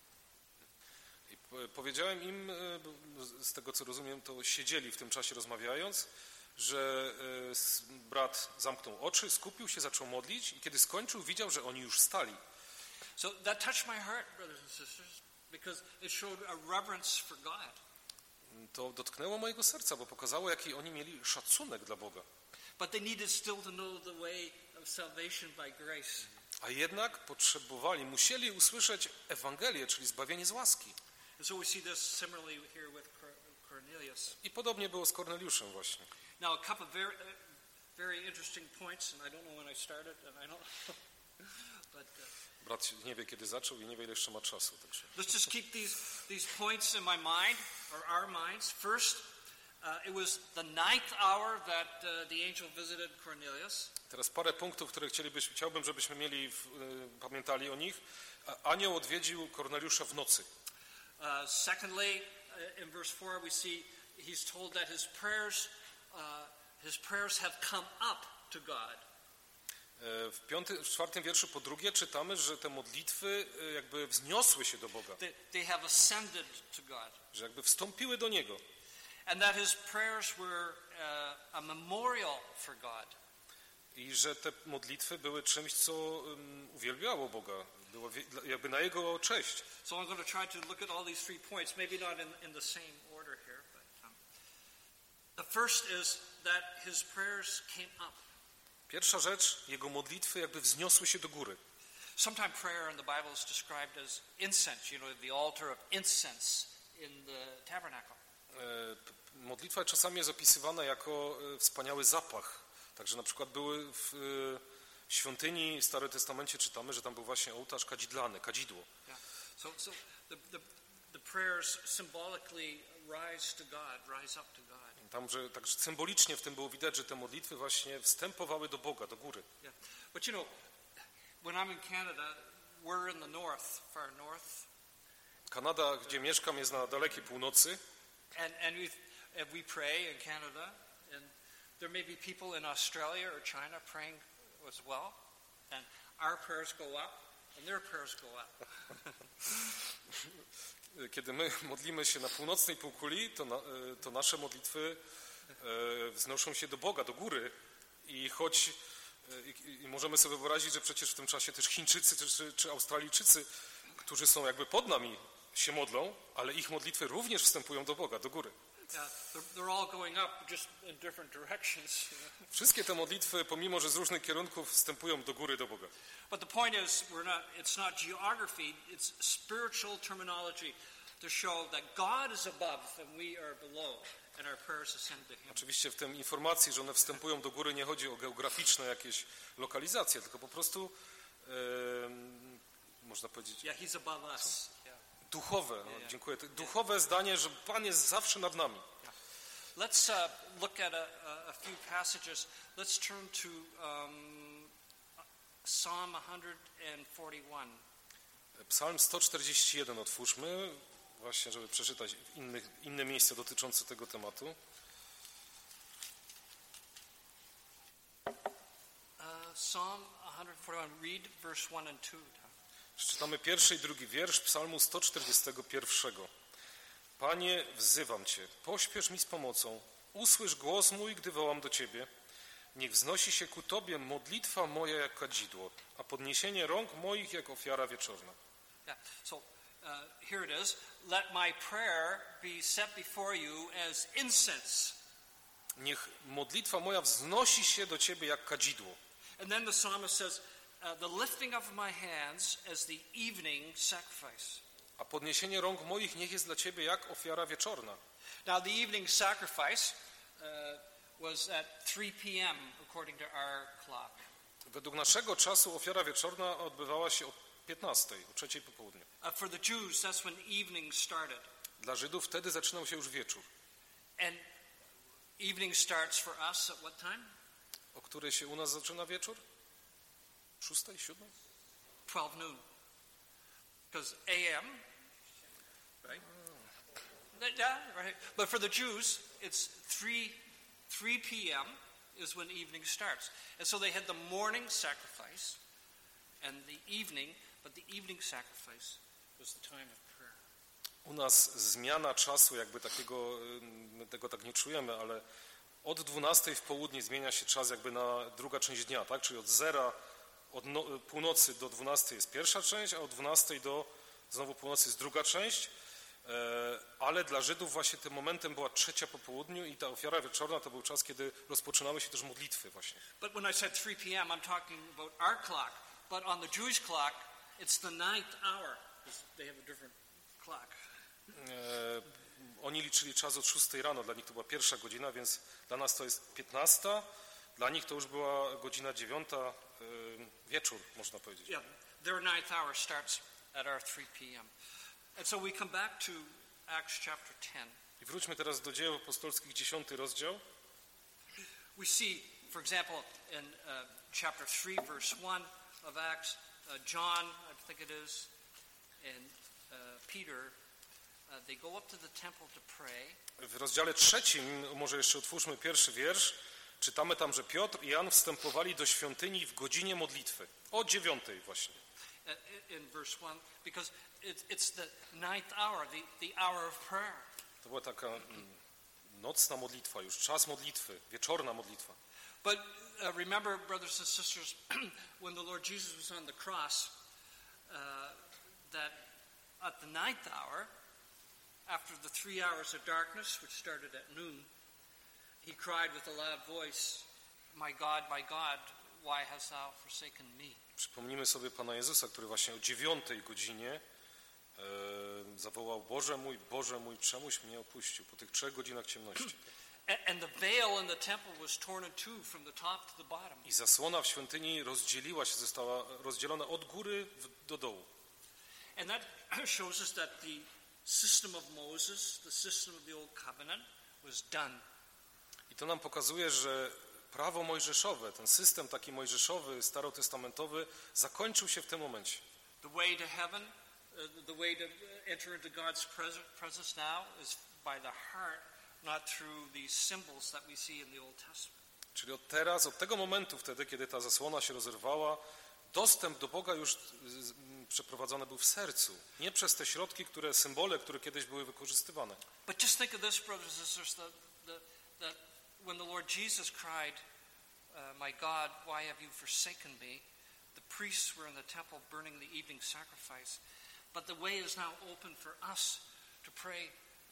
I powiedziałem im, z tego co rozumiem, to siedzieli w tym czasie rozmawiając, że brat zamknął oczy, skupił się, zaczął modlić i kiedy skończył, widział, że oni już stali. So that touched my heart, brothers and sisters, because it showed a reverence for God. To dotknęło mojego serca, bo pokazało, jaki oni mieli szacunek dla Boga. But they needed still to know the way of salvation by grace. A jednak musieli usłyszeć Ewangelię, czyli zbawienie z łaski. And so we see this similarly here with Cornelius. I podobnie było z Korneliuszem właśnie. Now a couple of very interesting points, and I don't know when I started, and I don't but Brat nie wie, kiedy zaczął i nie wie, ile jeszcze ma czasu. Także. let's just keep these points in my mind, or our minds. First, it was the 9th hour that the angel visited Cornelius. Teraz parę punktów, które chciałbym, żebyśmy pamiętali o nich. Anioł odwiedził Korneliusza w nocy. Secondly, in verse 4 we see he's told that his prayers have come up to God. W 4 wierszu po drugie czytamy, że te modlitwy jakby wzniosły się do Boga. They have ascended to God. Że jakby wstąpiły do Niego. And that his prayers were a memorial for God. I że te modlitwy były czymś, co uwielbiało Boga. Było jakby na Jego cześć. So I'm going to try to look at all these 3 points, maybe not in the same order here, but the first is that his prayers came up. Pierwsza rzecz, jego modlitwy jakby wzniosły się do góry. Sometimes prayer in the Bible is described as incense, the altar of incense in the tabernacle. Modlitwa czasami jest opisywana jako wspaniały zapach. Także na przykład były w świątyni w Starym Testamencie czytamy, że tam był właśnie ołtarz kadzidlany, kadzidło. Yeah. So the prayers symbolically rise up to God. Także symbolicznie w tym było widać, że te modlitwy właśnie wstępowały do Boga, do góry. Yeah. But when I'm in Canada, we're in the north, far north. Kanada, gdzie mieszkam, jest na dalekiej północy. And we pray in Canada, and there may be people in Australia or China praying as well, and our prayers go up, and their prayers go up. Kiedy my modlimy się na północnej półkuli, to nasze modlitwy wznoszą się do Boga, do góry. I możemy sobie wyobrazić, że przecież w tym czasie też Chińczycy czy Australijczycy, którzy są jakby pod nami, się modlą, ale ich modlitwy również wstępują do Boga, do góry. Yeah, they're all going up, just in different directions. Wszystkie te modlitwy, pomimo że z różnych kierunków, wstępują do góry, do Boga. But the point is, it's not geography, it's spiritual terminology to show that God is above and we are below, and our prayers ascend to Him. Oczywiście w tym informacji, że one wstępują do góry, nie chodzi o geograficzne jakieś lokalizacje, tylko po prostu można powiedzieć Yeah, He's above us. Yeah. Duchowe, dziękuję. Duchowe zdanie, że Pan jest zawsze nad nami. Let's look at a few passages. Let's turn to Psalm 141. Psalm 141 otwórzmy, właśnie żeby przeczytać inne miejsce dotyczące tego tematu. Psalm 141, read verse 1 and 2. Przeczytamy pierwszy i drugi wiersz Psalmu 141. Panie, wzywam Cię, pośpiesz mi z pomocą, usłysz głos mój, gdy wołam do Ciebie. Niech wznosi się ku Tobie modlitwa moja jak kadzidło, a podniesienie rąk moich jak ofiara wieczorna. Yeah. So here it is. Let my prayer be set before you as incense. Niech modlitwa moja wznosi się do Ciebie jak kadzidło. And then the psalmist says, the lifting of my hands as the evening sacrifice. A podniesienie rąk moich niech jest dla Ciebie jak ofiara wieczorna. Now the evening sacrifice was at 3 p.m. according to our clock. Według naszego czasu ofiara wieczorna odbywała się o 15, o 3 po południu. For the Jews, that's when evening started. Dla Żydów wtedy zaczynał się już wieczór. And evening starts for us at what time? O której się u nas zaczyna wieczór? 6, 7? 12 noon. Because a.m., right? Yeah, right. But for the Jews, it's 3 p.m. is when evening starts. And so they had the morning sacrifice and the evening, but the evening sacrifice was the time of prayer. U nas zmiana czasu jakby takiego, my tego tak nie czujemy, ale od 12 w południe zmienia się czas jakby na druga część dnia, tak? Czyli od zera, od północy do 12 jest pierwsza część, a od 12 do znowu północy jest druga część. Ale dla Żydów właśnie tym momentem była 3 po południu i ta ofiara wieczorna to był czas, kiedy rozpoczynały się też modlitwy właśnie. But when I said 3 p.m., I'm talking about our clock. But on the Jewish clock, it's the 9th hour. They have a different clock. Oni liczyli czas od 6 rano, dla nich to była pierwsza godzina, więc dla nas to jest 15, dla nich to już była godzina 9, wieczór, można powiedzieć. Yeah, their 9th hour starts at our 3 p.m. And so we come back to Acts chapter 10. I wróćmy teraz do Dzieł Apostolskich, 10 rozdział. We see, for example, in chapter 3, verse 1 of Acts, John, I think it is, and Peter, they go up to the temple to pray. W rozdziale 3, może jeszcze otwórzmy pierwszy wiersz, czytamy tam, że Piotr i Jan wstępowali do świątyni w godzinie modlitwy. O 9 właśnie. In verse 1, because it's the 9th hour, the hour of prayer. To była taka nocna modlitwa już, czas modlitwy, wieczorna modlitwa. But remember, brothers and sisters, when the Lord Jesus was on the cross, that at the 9th hour, after the 3 hours of darkness, which started at noon, he cried with a loud voice, my God, why hast thou forsaken me? Przypomnijmy sobie Pana Jezusa, który właśnie o 9 godzinie zawołał, Boże mój, czemuś mnie opuścił po tych 3 godzinach ciemności. And the veil in the temple was torn in two from the top to the bottom. I zasłona w świątyni rozdzieliła się, została rozdzielona od góry do dołu. And that shows us that the system of Moses, the system of the Old Covenant, was done. I to nam pokazuje, że prawo mojżeszowe, ten system taki mojżeszowy, starotestamentowy, zakończył się w tym momencie. The way to heaven, the way to enter into God's presence now is by the heart, not through these symbols that we see in the Old Testament. Czyli od tego momentu, wtedy, kiedy ta zasłona się rozerwała, dostęp do Boga już przeprowadzony był w sercu, nie przez te środki, symbole, które kiedyś były wykorzystywane. But just think of this, brothers and sisters, that when the Lord Jesus cried, my God, why have you forsaken me? The priests were in the temple burning the evening sacrifice. But the way is now open for us to pray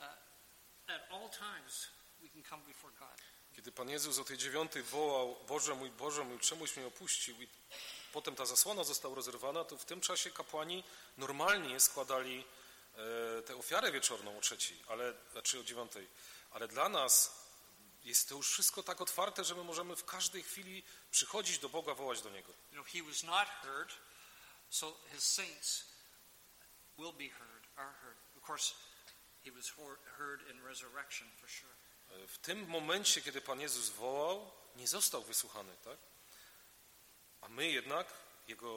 at all times we can come before God. Kiedy Pan Jezus o tej 9 wołał, Boże mój, czemuś mnie opuścił, i potem ta zasłona została rozerwana, to w tym czasie kapłani normalnie składali tę ofiarę wieczorną o 3, znaczy o 9, ale dla nas jest to już wszystko tak otwarte, że my możemy w każdej chwili przychodzić do Boga, wołać do Niego. You know, he was not heard, so his saints will be heard, are heard. Of course, he was heard in resurrection for sure. W tym momencie, kiedy Pan Jezus wołał, nie został wysłuchany, tak? A my jednak, Jego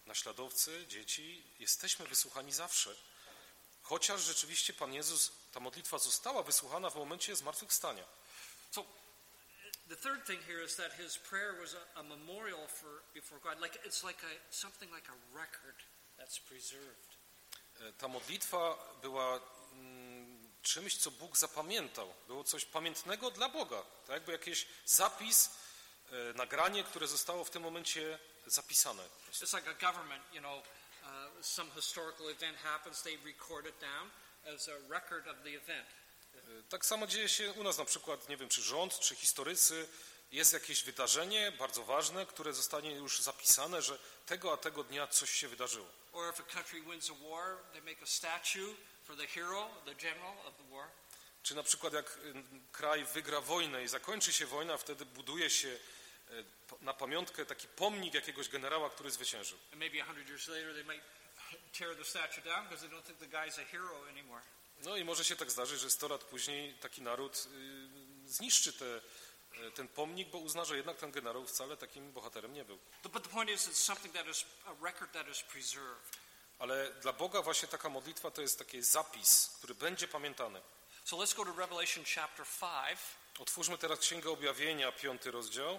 naśladowcy, dzieci, jesteśmy wysłuchani zawsze. Chociaż rzeczywiście Pan Jezus, ta modlitwa została wysłuchana w momencie zmartwychwstania. So the third thing here is that his prayer was a memorial before God. It's like something like a record that's preserved. Ta modlitwa była czymś, co Bóg zapamiętał. Było coś pamiętnego dla Boga. Tak jakby jakiś zapis, nagranie, które zostało w tym momencie zapisane. It's like a government, some historical event happens, they record it down as a record of the event. Tak samo dzieje się u nas, na przykład, nie wiem, czy rząd, czy historycy, jest jakieś wydarzenie bardzo ważne, które zostanie już zapisane, że tego a tego dnia coś się wydarzyło. Or if a country wins a war, they make a statue for the hero, the general of the war. Czy na przykład jak kraj wygra wojnę i zakończy się wojna, wtedy buduje się na pamiątkę taki pomnik jakiegoś generała, który zwyciężył. And maybe 100 years later they might tear the statue down because they don't think the guy's a hero anymore. No i może się tak zdarzyć, że 100 lat później taki naród zniszczy ten pomnik, bo uzna, że jednak ten generał wcale takim bohaterem nie był. But the point is, it's something that is a record that is preserved. Ale dla Boga właśnie taka modlitwa to jest taki zapis, który będzie pamiętany. So let's go to Revelation chapter 5. Otwórzmy teraz Księgę Objawienia, 5 rozdział.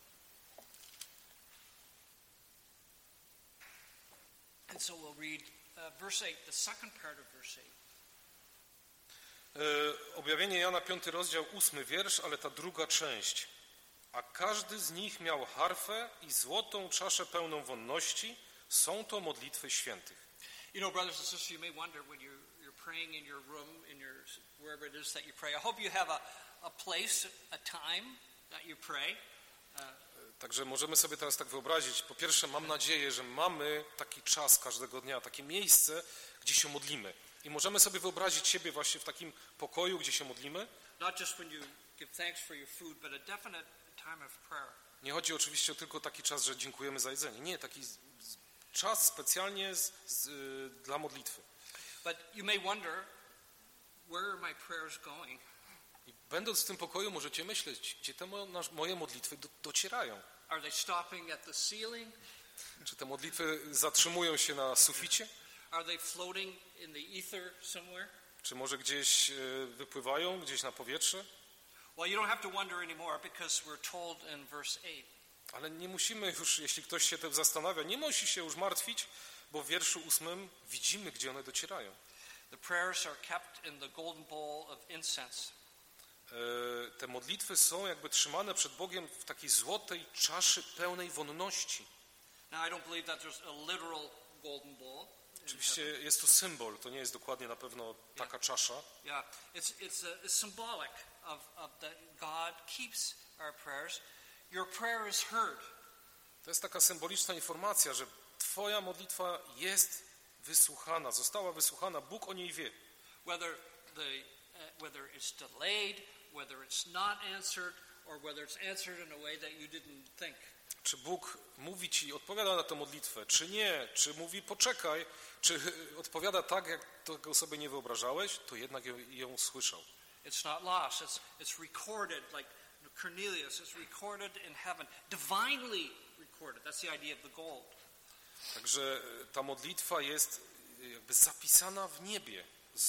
And so we'll read verse 8, the second part of verse 8. Objawienie Jana, 5 rozdział, 8 wiersz, ale ta druga część. A każdy z nich miał harfę i złotą czaszę pełną wonności. Są to modlitwy świętych. Brothers and sisters, you may wonder when you're praying in your room, wherever it is that you pray. I hope you have a place, a time that you pray. Także możemy sobie teraz tak wyobrazić. Po pierwsze, mam nadzieję, że mamy taki czas każdego dnia, takie miejsce, gdzie się modlimy. I możemy sobie wyobrazić siebie właśnie w takim pokoju, gdzie się modlimy. Not just when you give thanks for your food, but a definite time of prayer. Nie chodzi oczywiście o tylko taki czas, że dziękujemy za jedzenie. Nie, taki czas specjalnie dla modlitwy. But you may wonder, where are my prayers going? I będąc w tym pokoju możecie myśleć, gdzie te moje modlitwy docierają. Are they stopping at the ceiling? Czy te modlitwy zatrzymują się na suficie? Are they floating in the ether somewhere? Czy może gdzieś wypływają, gdzieś na powietrze? Well, you don't have to wonder anymore because we're told in verse 8. Ale nie musimy już, jeśli ktoś się tym zastanawia, nie musi się już martwić, bo w wierszu 8 widzimy, gdzie one docierają. The prayers are kept in the golden bowl of incense. Te modlitwy są jakby trzymane przed Bogiem w takiej złotej czaszy pełnej wonności. Now, I don't believe that there's a literal golden bowl. Oczywiście jest to symbol, to nie jest dokładnie na pewno taka czasza. Yeah, it's symbolic of that God keeps our prayers. Your prayer is heard. To jest taka symboliczna informacja, że twoja modlitwa jest wysłuchana, została wysłuchana, Bóg o niej wie. Whether it's delayed, whether it's not answered, or whether it's answered in a way that you didn't think. Czy Bóg mówi ci, odpowiada na tę modlitwę, czy nie, czy mówi poczekaj, czy odpowiada tak, jak tego sobie nie wyobrażałeś, to jednak ją słyszał. It's not lost, it's recorded, like Cornelius, it's recorded in heaven, divinely recorded. That's the idea of the gold. Także ta modlitwa jest jakby zapisana w niebie.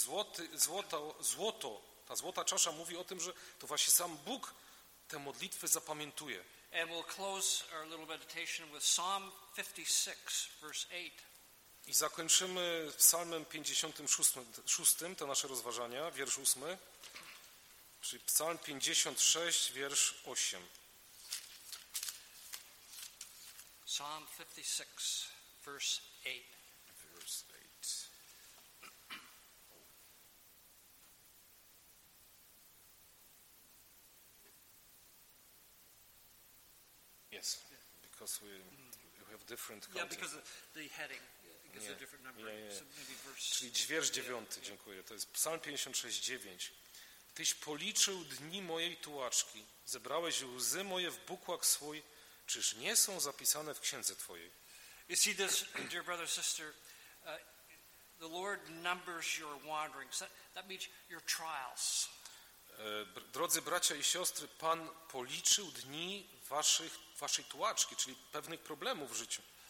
Ta złota czasza mówi o tym, że to właśnie sam Bóg tę modlitwę zapamiętuje. And we'll close our little meditation with Psalm 56, verse 8. I zakończymy psalmem 56, te nasze rozważania, wiersz 8, czyli psalm 56, wiersz 8. Psalm 56, verse 8. Verse 8. Yes, because we have different Yeah, content. because of the heading. It gives a different number. Yeah. So maybe verse. Czyli wiersz 9, dziękuję. To jest psalm 56, 9. Tyś policzył dni mojej tułaczki, zebrałeś łzy moje w bukłak swój, czyż nie są zapisane w księdze twojej? You see this, dear brother, sister, the Lord numbers your wanderings. That means your trials. Drodzy bracia i siostry, Pan policzył dni waszej tułaczki, czyli pewnych problemów w życiu.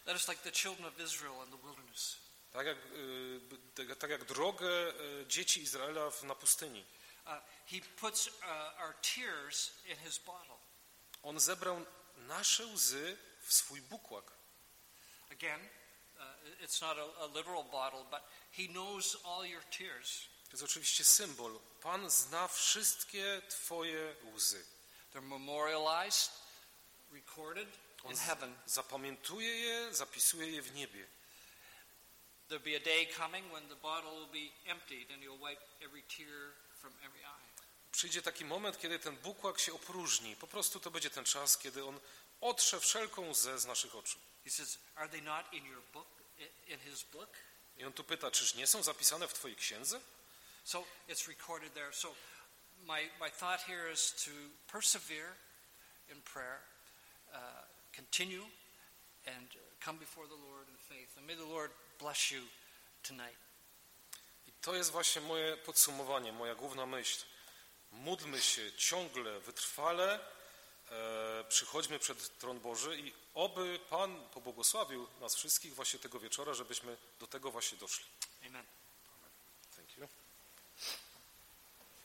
That is like the children of Israel in the wilderness. Tak jak drogę dzieci Izraela na pustyni. He puts our tears in his bottle. On zebrał nasze łzy w swój bukłak. Again, it's not a literal bottle, but he knows all your tears. To jest oczywiście symbol. Pan zna wszystkie twoje łzy. They're memorialized, recorded in heaven. Zapamiętuje je, zapisuje je w niebie. There'll be a day coming when the bottle will be emptied and he'll wipe every tear from every eye. Przyjdzie taki moment, kiedy ten bukłak się opróżni. Po prostu to będzie ten czas, kiedy on otrze wszelką łzę z naszych oczu. He says, are they not in your book, in his book? I on tu pyta, czyż nie są zapisane w twojej księdze? So it's recorded there. So my thought here is to persevere in prayer, continue and come before the Lord in faith. And may the Lord bless you tonight. I to jest właśnie moje podsumowanie, moja główna myśl. Módlmy się ciągle, wytrwale, przychodźmy przed tron Boży i oby Pan pobłogosławił nas wszystkich właśnie tego wieczora, żebyśmy do tego właśnie doszli. Amen. Thank you.